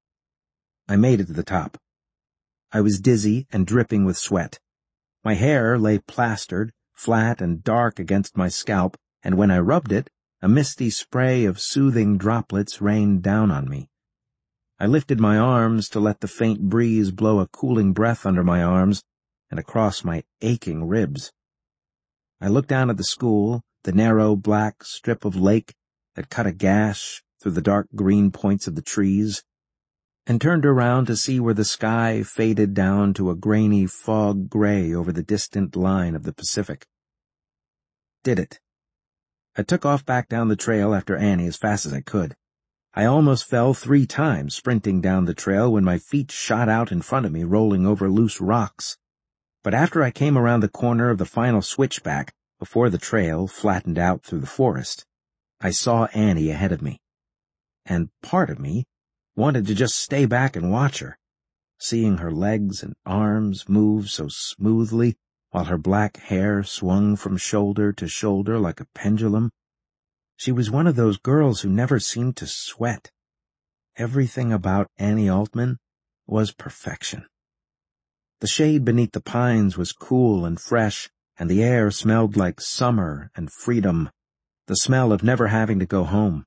I made it to the top. I was dizzy and dripping with sweat. My hair lay plastered, flat and dark against my scalp, and when I rubbed it, A misty spray of soothing droplets rained down on me. I lifted my arms to let the faint breeze blow a cooling breath under my arms and across my aching ribs. I looked down at the school, the narrow black strip of lake that cut a gash through the dark green points of the trees, and turned around to see where the sky faded down to a grainy fog gray over the distant line of the Pacific. Did it. I took off back down the trail after Annie as fast as I could. I almost fell 3 times sprinting down the trail when my feet shot out in front of me, rolling over loose rocks. But after I came around the corner of the final switchback, before the trail flattened out through the forest, I saw Annie ahead of me. And part of me wanted to just stay back and watch her, seeing her legs and arms move so smoothly while her black hair swung from shoulder to shoulder like a pendulum. She was one of those girls who never seemed to sweat. Everything about Annie Altman was perfection. The shade beneath the pines was cool and fresh, and the air smelled like summer and freedom, the smell of never having to go home.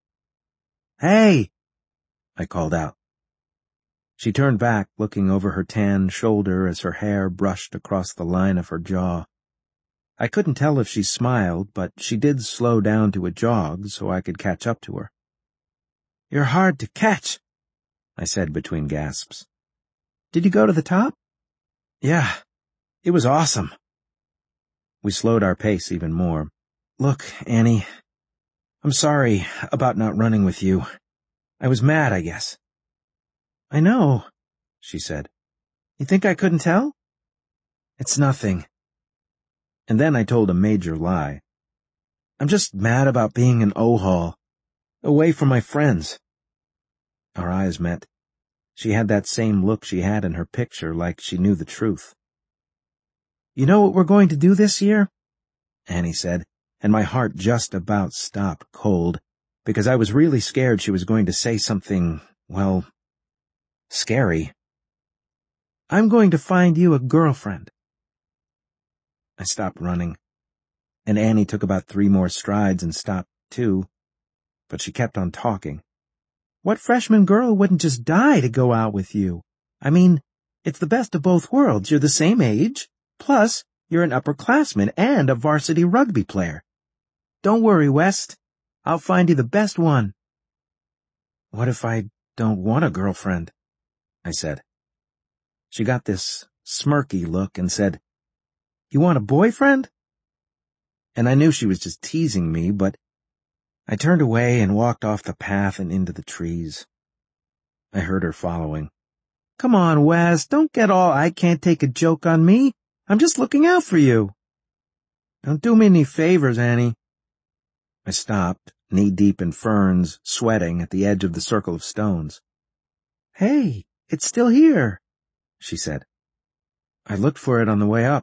"Hey!" I called out. She turned back, looking over her tan shoulder as her hair brushed across the line of her jaw. I couldn't tell if she smiled, but she did slow down to a jog so I could catch up to her. "You're hard to catch," I said between gasps. "Did you go to the top?" "Yeah, it was awesome." We slowed our pace even more. "Look, Annie, I'm sorry about not running with you. I was mad, I guess." "I know," she said. "You think I couldn't tell?" "It's nothing." And then I told a major lie. "I'm just mad about being in O-Hall, away from my friends." Our eyes met. She had that same look she had in her picture, like she knew the truth. "You know what we're going to do this year?" Annie said, and my heart just about stopped cold, because I was really scared she was going to say something, well, scary. "I'm going to find you a girlfriend." I stopped running, and Annie took about 3 more strides and stopped too, but she kept on talking. "What freshman girl wouldn't just die to go out with you? I mean, it's the best of both worlds. You're the same age, plus you're an upperclassman and a varsity rugby player. Don't worry, West. I'll find you the best one." "What if I don't want a girlfriend?" I said. She got this smirky look and said, "You want a boyfriend?" And I knew she was just teasing me, but I turned away and walked off the path and into the trees. I heard her following. "Come on, Wes, don't get all I can't take a joke on me. I'm just looking out for you." "Don't do me any favors, Annie." I stopped, knee-deep in ferns, sweating at the edge of the circle of stones. "Hey, it's still here," she said. "I looked for it on the way up."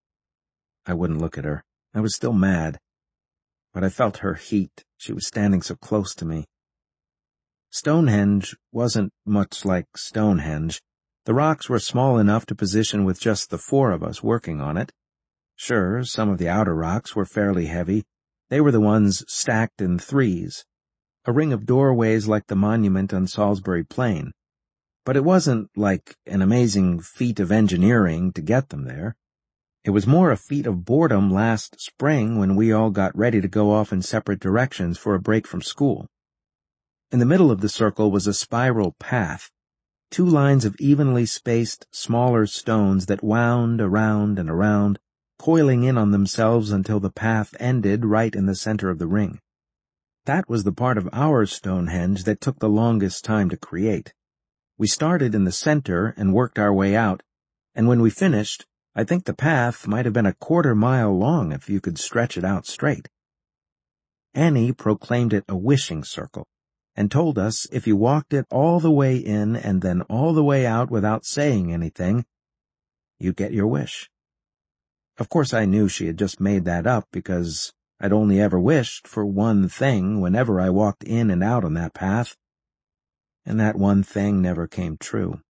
I wouldn't look at her. I was still mad. But I felt her heat. She was standing so close to me. Stonehenge wasn't much like Stonehenge. The rocks were small enough to position with just the 4 of us working on it. Sure, some of the outer rocks were fairly heavy. They were the ones stacked in 3s, a ring of doorways like the monument on Salisbury Plain. But it wasn't like an amazing feat of engineering to get them there. It was more a feat of boredom last spring when we all got ready to go off in separate directions for a break from school. In the middle of the circle was a spiral path, 2 lines of evenly spaced, smaller stones that wound around and around, coiling in on themselves until the path ended right in the center of the ring. That was the part of our Stonehenge that took the longest time to create. We started in the center and worked our way out, and when we finished, I think the path might have been a 1/4 mile long if you could stretch it out straight. Annie proclaimed it a wishing circle, and told us if you walked it all the way in and then all the way out without saying anything, you'd get your wish. Of course I knew she had just made that up because I'd only ever wished for one thing whenever I walked in and out on that path, and that one thing never came true.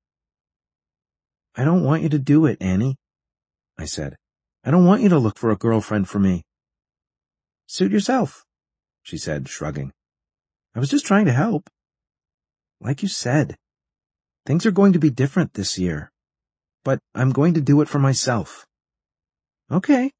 "I don't want you to do it, Annie," I said. "I don't want you to look for a girlfriend for me." "Suit yourself." she said, shrugging. I was just trying to help. Like you said, things are going to be different this year, but I'm going to do it for myself. Okay.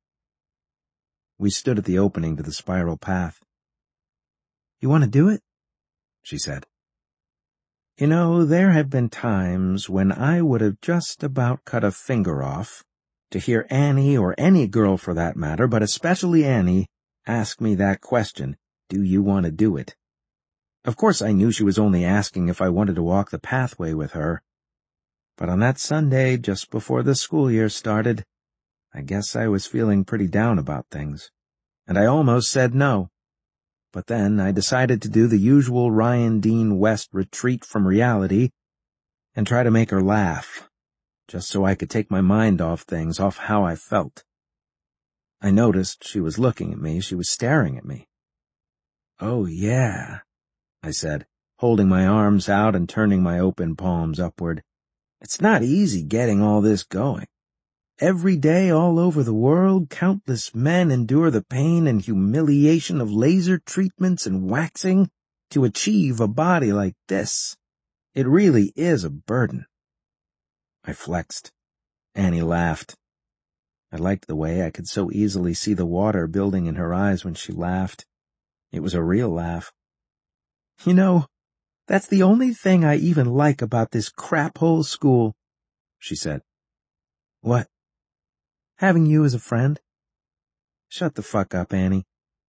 We stood at the opening to the spiral path. You want to do it? She said. You know, there have been times when I would have just about cut a finger off to hear Annie, or any girl for that matter, but especially Annie, ask me that question, do you want to do it? Of course I knew she was only asking if I wanted to walk the pathway with her. But on that Sunday, just before the school year started, I guess I was feeling pretty down about things, and I almost said no. But then I decided to do the usual Ryan Dean West retreat from reality and try to make her laugh, just so I could take my mind off things, off how I felt. I noticed she was looking at me. She was staring at me. Oh, yeah, I said, holding my arms out and turning my open palms upward. It's not easy getting all this going. Every day all over the world, countless men endure the pain and humiliation of laser treatments and waxing to achieve a body like this. It really is a burden. I flexed. Annie laughed. I liked the way I could so easily see the water building in her eyes when she laughed. It was a real laugh. You know, that's the only thing I even like about this crap-hole school, she said. What? Having you as a friend? Shut the fuck up, Annie.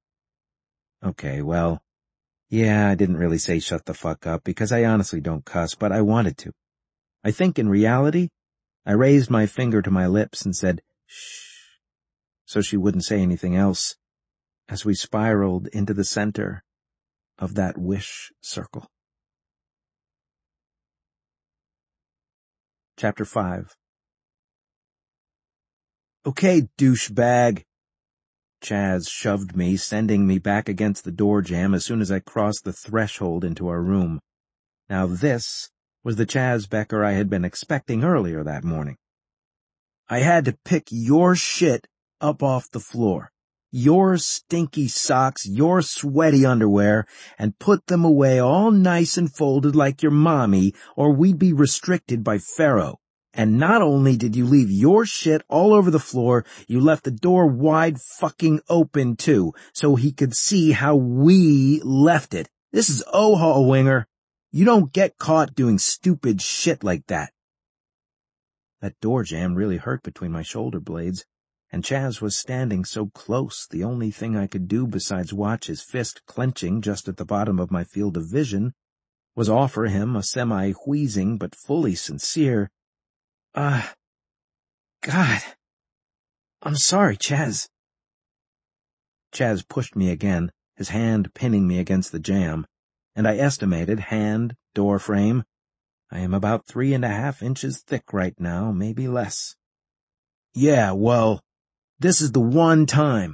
Okay, well, yeah, I didn't really say shut the fuck up because I honestly don't cuss, but I wanted to. I think in reality, I raised my finger to my lips and said, shh, so she wouldn't say anything else as we spiraled into the center of that wish circle. Chapter 5. Okay, douchebag. Chaz shoved me, sending me back against the door jamb as soon as I crossed the threshold into our room. Now this was the Chaz Becker I had been expecting earlier that morning. I had to pick your shit up off the floor, your stinky socks, your sweaty underwear, and put them away all nice and folded like your mommy, or we'd be restricted by Pharaoh. And not only did you leave your shit all over the floor, you left the door wide fucking open too, so he could see how we left it. This is Oha, Winger. You don't get caught doing stupid shit like that. That door jamb really hurt between my shoulder blades, and Chaz was standing so close the only thing I could do besides watch his fist clenching just at the bottom of my field of vision was offer him a semi-wheezing but fully sincere, God, I'm sorry, Chaz. Chaz pushed me again, his hand pinning me against the jamb, and I estimated, hand, door frame, I am about 3.5 inches thick right now, maybe less. Yeah, well, this is the one time,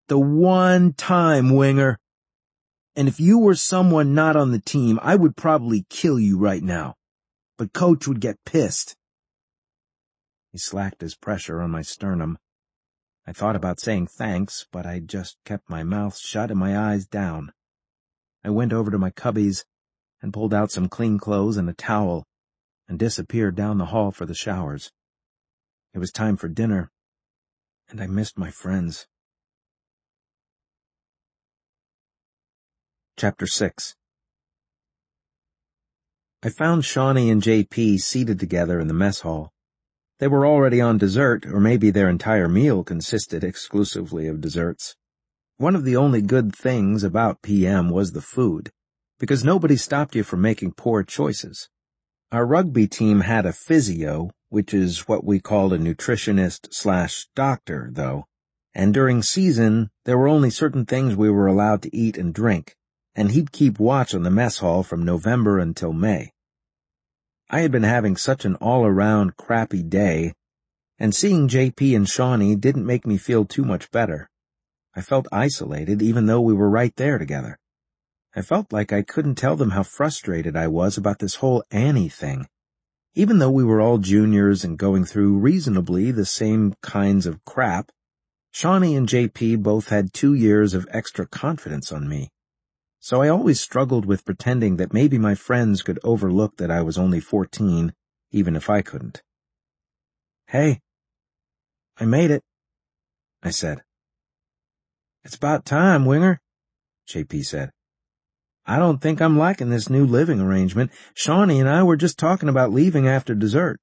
Winger. And if you were someone not on the team, I would probably kill you right now. But Coach would get pissed. He slacked his pressure on my sternum. I thought about saying thanks, but I just kept my mouth shut and my eyes down. I went over to my cubbies and pulled out some clean clothes and a towel and disappeared down the hall for the showers. It was time for dinner, and I missed my friends. Chapter 6. I found Shawnee and JP seated together in the mess hall. They were already on dessert, or maybe their entire meal consisted exclusively of desserts. One of the only good things about PM was the food, because nobody stopped you from making poor choices. Our rugby team had a physio, which is what we called a nutritionist/doctor, though, and during season there were only certain things we were allowed to eat and drink, and he'd keep watch on the mess hall from November until May. I had been having such an all-around crappy day, and seeing JP and Shawnee didn't make me feel too much better. I felt isolated even though we were right there together. I felt like I couldn't tell them how frustrated I was about this whole Annie thing. Even though we were all juniors and going through reasonably the same kinds of crap, Shawnee and JP both had 2 years of extra confidence on me, so I always struggled with pretending that maybe my friends could overlook that I was only 14, even if I couldn't. "Hey, I made it," I said. "It's about time, Winger," JP said. "I don't think I'm liking this new living arrangement. Shawnee and I were just talking about leaving after dessert."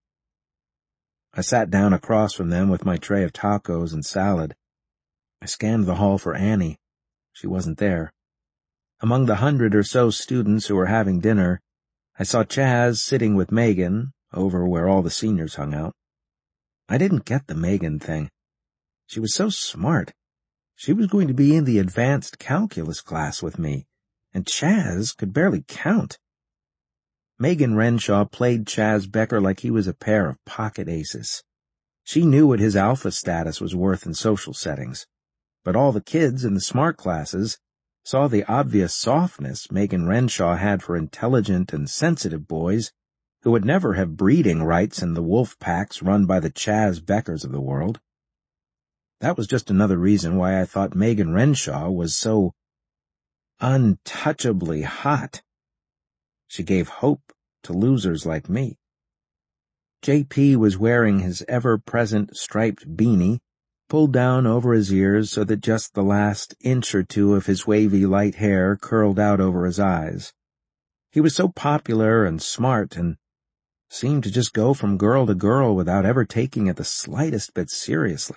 I sat down across from them with my tray of tacos and salad. I scanned the hall for Annie. She wasn't there. Among the 100 or so students who were having dinner, I saw Chaz sitting with Megan, over where all the seniors hung out. I didn't get the Megan thing. She was so smart. She was going to be in the advanced calculus class with me, and Chaz could barely count. Megan Renshaw played Chaz Becker like he was a pair of pocket aces. She knew what his alpha status was worth in social settings, but all the kids in the smart classes saw the obvious softness Megan Renshaw had for intelligent and sensitive boys who would never have breeding rights in the wolf packs run by the Chaz Beckers of the world. That was just another reason why I thought Megan Renshaw was so untouchably hot. She gave hope to losers like me. JP was wearing his ever-present striped beanie, pulled down over his ears so that just the last inch or two of his wavy light hair curled out over his eyes. He was so popular and smart and seemed to just go from girl to girl without ever taking it the slightest bit seriously.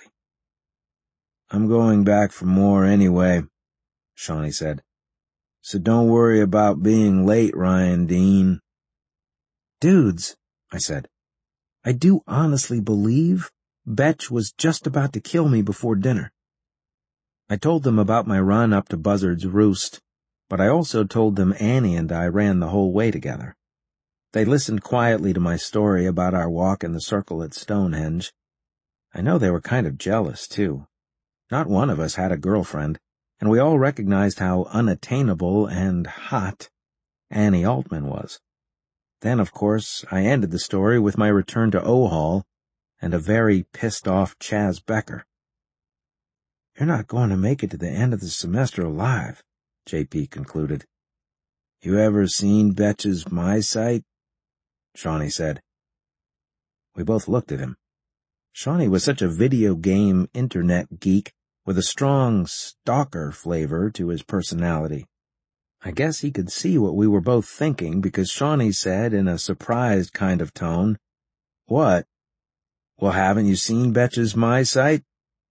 "I'm going back for more anyway," Shawnee said. "So don't worry about being late, Ryan Dean." "Dudes," I said, "I do honestly believe Betch was just about to kill me before dinner." I told them about my run up to Buzzard's Roost, but I also told them Annie and I ran the whole way together. They listened quietly to my story about our walk in the circle at Stonehenge. I know they were kind of jealous, too. Not one of us had a girlfriend, and we all recognized how unattainable and hot Annie Altman was. Then, of course, I ended the story with my return to O-Hall and a very pissed-off Chaz Becker. "You're not going to make it to the end of the semester alive," JP concluded. "You ever seen Betch's My Site?" Shawnee said. We both looked at him. Shawnee was such a video game internet geek with a strong stalker flavor to his personality. I guess he could see what we were both thinking because Shawnee said in a surprised kind of tone, "What? Well, haven't you seen Betch's My Site?"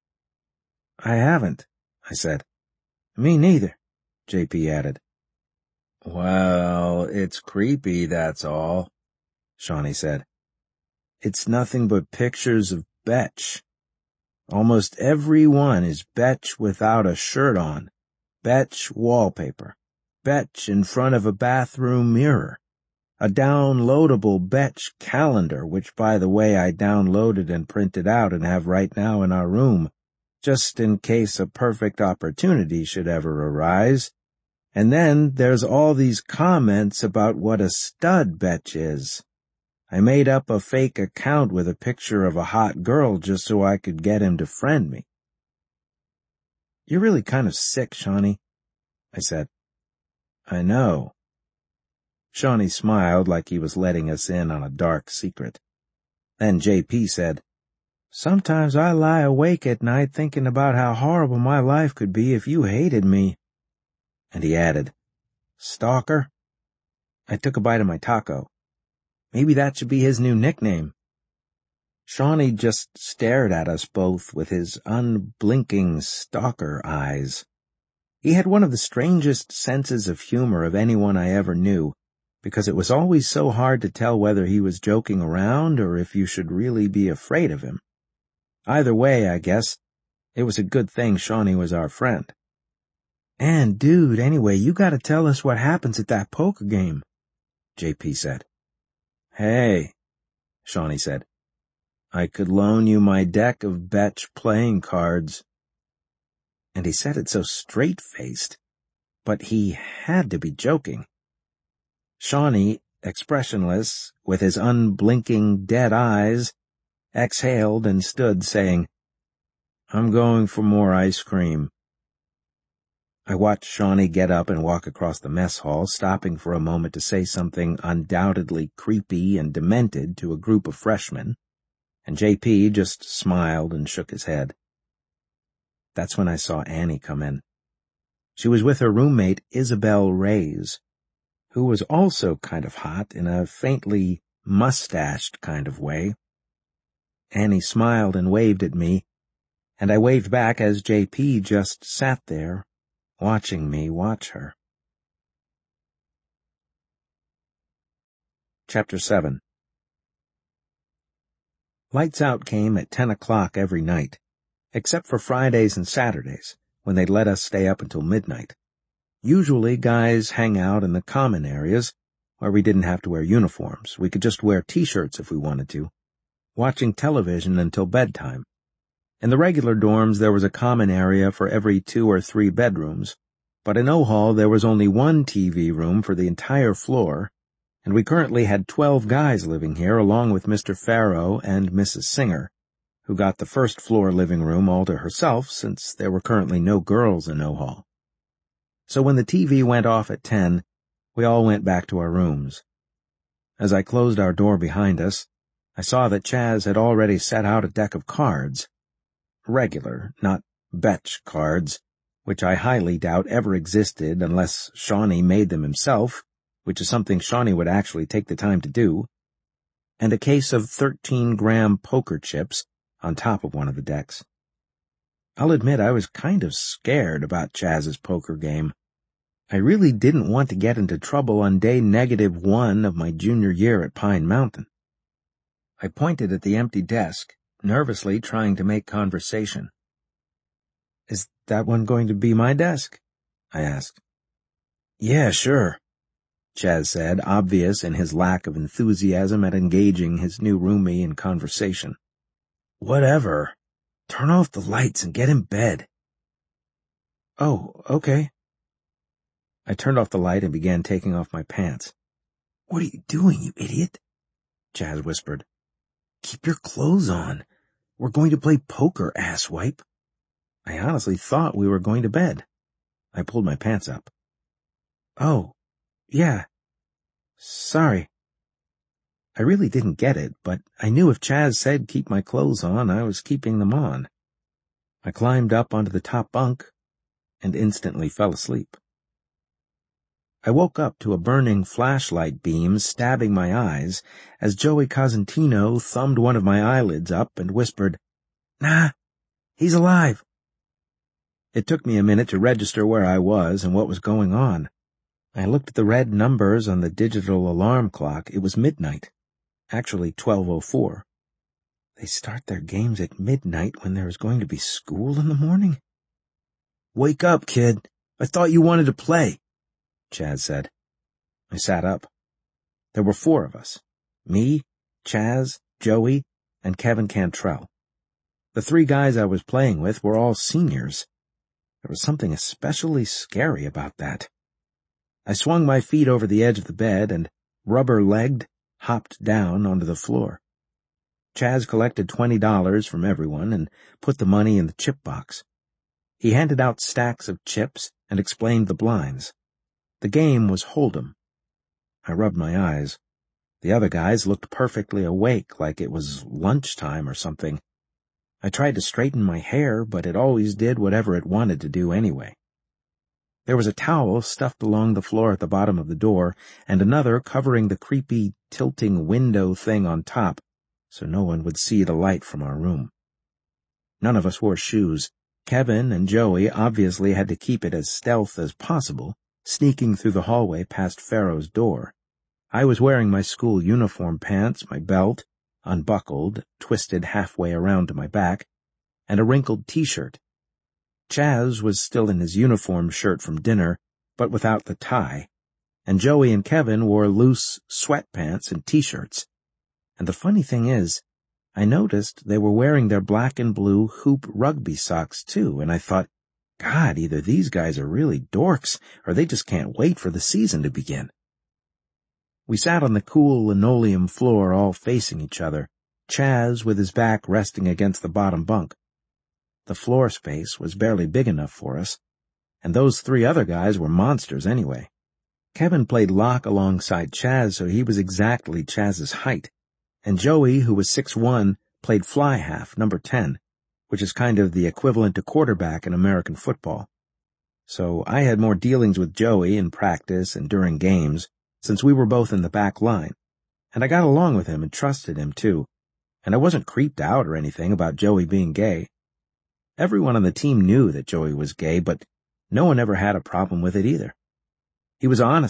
"I haven't," I said. "Me neither," JP added. "Well, it's creepy, that's all," Shawnee said. "It's nothing but pictures of Betch. Almost every one is Betch without a shirt on, Betch wallpaper, Betch in front of a bathroom mirror, a downloadable Betch calendar, which, by the way, I downloaded and printed out and have right now in our room, just in case a perfect opportunity should ever arise. And then there's all these comments about what a stud Betch is. I made up a fake account with a picture of a hot girl just so I could get him to friend me." "You're really kind of sick, Shawnee," I said. "I know." Shawnee smiled like he was letting us in on a dark secret. Then JP said, "Sometimes I lie awake at night thinking about how horrible my life could be if you hated me." And he added, "Stalker?" I took a bite of my taco. Maybe that should be his new nickname. Shawnee just stared at us both with his unblinking stalker eyes. He had one of the strangest senses of humor of anyone I ever knew, because it was always so hard to tell whether he was joking around or if you should really be afraid of him. Either way, I guess, it was a good thing Shawnee was our friend. "And, dude, anyway, you gotta tell us what happens at that poker game," JP said. "Hey," Shawnee said, "I could loan you my deck of Betch playing cards." And he said it so straight-faced, but he had to be joking. Shawnee, expressionless, with his unblinking dead eyes, exhaled and stood saying, "I'm going for more ice cream." I watched Shawnee get up and walk across the mess hall, stopping for a moment to say something undoubtedly creepy and demented to a group of freshmen, and JP just smiled and shook his head. That's when I saw Annie come in. She was with her roommate, Isabel Reyes, who was also kind of hot in a faintly mustached kind of way. Annie smiled and waved at me, and I waved back as JP just sat there, watching me watch her. Chapter 7. Lights out came at 10 o'clock every night, except for Fridays and Saturdays, when they'd let us stay up until midnight. Usually guys hang out in the common areas, where we didn't have to wear uniforms. We could just wear t-shirts if we wanted to, watching television until bedtime. In the regular dorms there was a common area for every 2 or 3 bedrooms, but in O-Hall there was only one TV room for the entire floor, and we currently had 12 guys living here along with Mr. Farrow and Mrs. Singer, who got the first floor living room all to herself since there were currently no girls in O-Hall. So when the TV went off at 10, we all went back to our rooms. As I closed our door behind us, I saw that Chaz had already set out a deck of cards. Regular, not betch cards, which I highly doubt ever existed unless Shawnee made them himself, which is something Shawnee would actually take the time to do, and a case of 13-gram poker chips on top of one of the decks. I'll admit I was kind of scared about Chaz's poker game. I really didn't want to get into trouble on day -1 of my junior year at Pine Mountain. I pointed at the empty desk, nervously trying to make conversation. "Is that one going to be my desk?" I asked. "Yeah, sure," Chaz said, obvious in his lack of enthusiasm at engaging his new roomie in conversation. "Whatever. Turn off the lights and get in bed." "Oh, okay." I turned off the light and began taking off my pants. "What are you doing, you idiot?" Chaz whispered. "Keep your clothes on. We're going to play poker, asswipe." I honestly thought we were going to bed. I pulled my pants up. "Oh, yeah. Sorry." I really didn't get it, but I knew if Chaz said keep my clothes on, I was keeping them on. I climbed up onto the top bunk and instantly fell asleep. I woke up to a burning flashlight beam stabbing my eyes as Joey Cosentino thumbed one of my eyelids up and whispered, "Nah, he's alive." It took me a minute to register where I was and what was going on. I looked at the red numbers on the digital alarm clock. It was midnight. Actually 12:04. They start their games at midnight when there is going to be school in the morning? "Wake up, kid. I thought you wanted to play," Chaz said. I sat up. There were 4 of us. Me, Chaz, Joey, and Kevin Cantrell. The 3 guys I was playing with were all seniors. There was something especially scary about that. I swung my feet over the edge of the bed and, rubber-legged, hopped down onto the floor. Chaz collected $20 from everyone and put the money in the chip box. He handed out stacks of chips and explained the blinds. The game was Hold'em. I rubbed my eyes. The other guys looked perfectly awake, like it was lunchtime or something. I tried to straighten my hair, but it always did whatever it wanted to do anyway. There was a towel stuffed along the floor at the bottom of the door, and another covering the creepy, tilting window thing on top, so no one would see the light from our room. None of us wore shoes. Kevin and Joey obviously had to keep it as stealth as possible, sneaking through the hallway past Farrow's door. I was wearing my school uniform pants, my belt, unbuckled, twisted halfway around to my back, and a wrinkled t-shirt. Chaz was still in his uniform shirt from dinner, but without the tie, and Joey and Kevin wore loose sweatpants and t-shirts. And the funny thing is, I noticed they were wearing their black and blue hoop rugby socks too, and I thought, God, either these guys are really dorks, or they just can't wait for the season to begin. We sat on the cool linoleum floor all facing each other, Chaz with his back resting against the bottom bunk. The floor space was barely big enough for us, and those 3 other guys were monsters anyway. Kevin played lock alongside Chaz, so he was exactly Chaz's height, and Joey, who was 6'1", played fly half, number 10, which is kind of the equivalent to quarterback in American football. So I had more dealings with Joey in practice and during games, since we were both in the back line, and I got along with him and trusted him too, and I wasn't creeped out or anything about Joey being gay. Everyone on the team knew that Joey was gay, but no one ever had a problem with it either. He was honest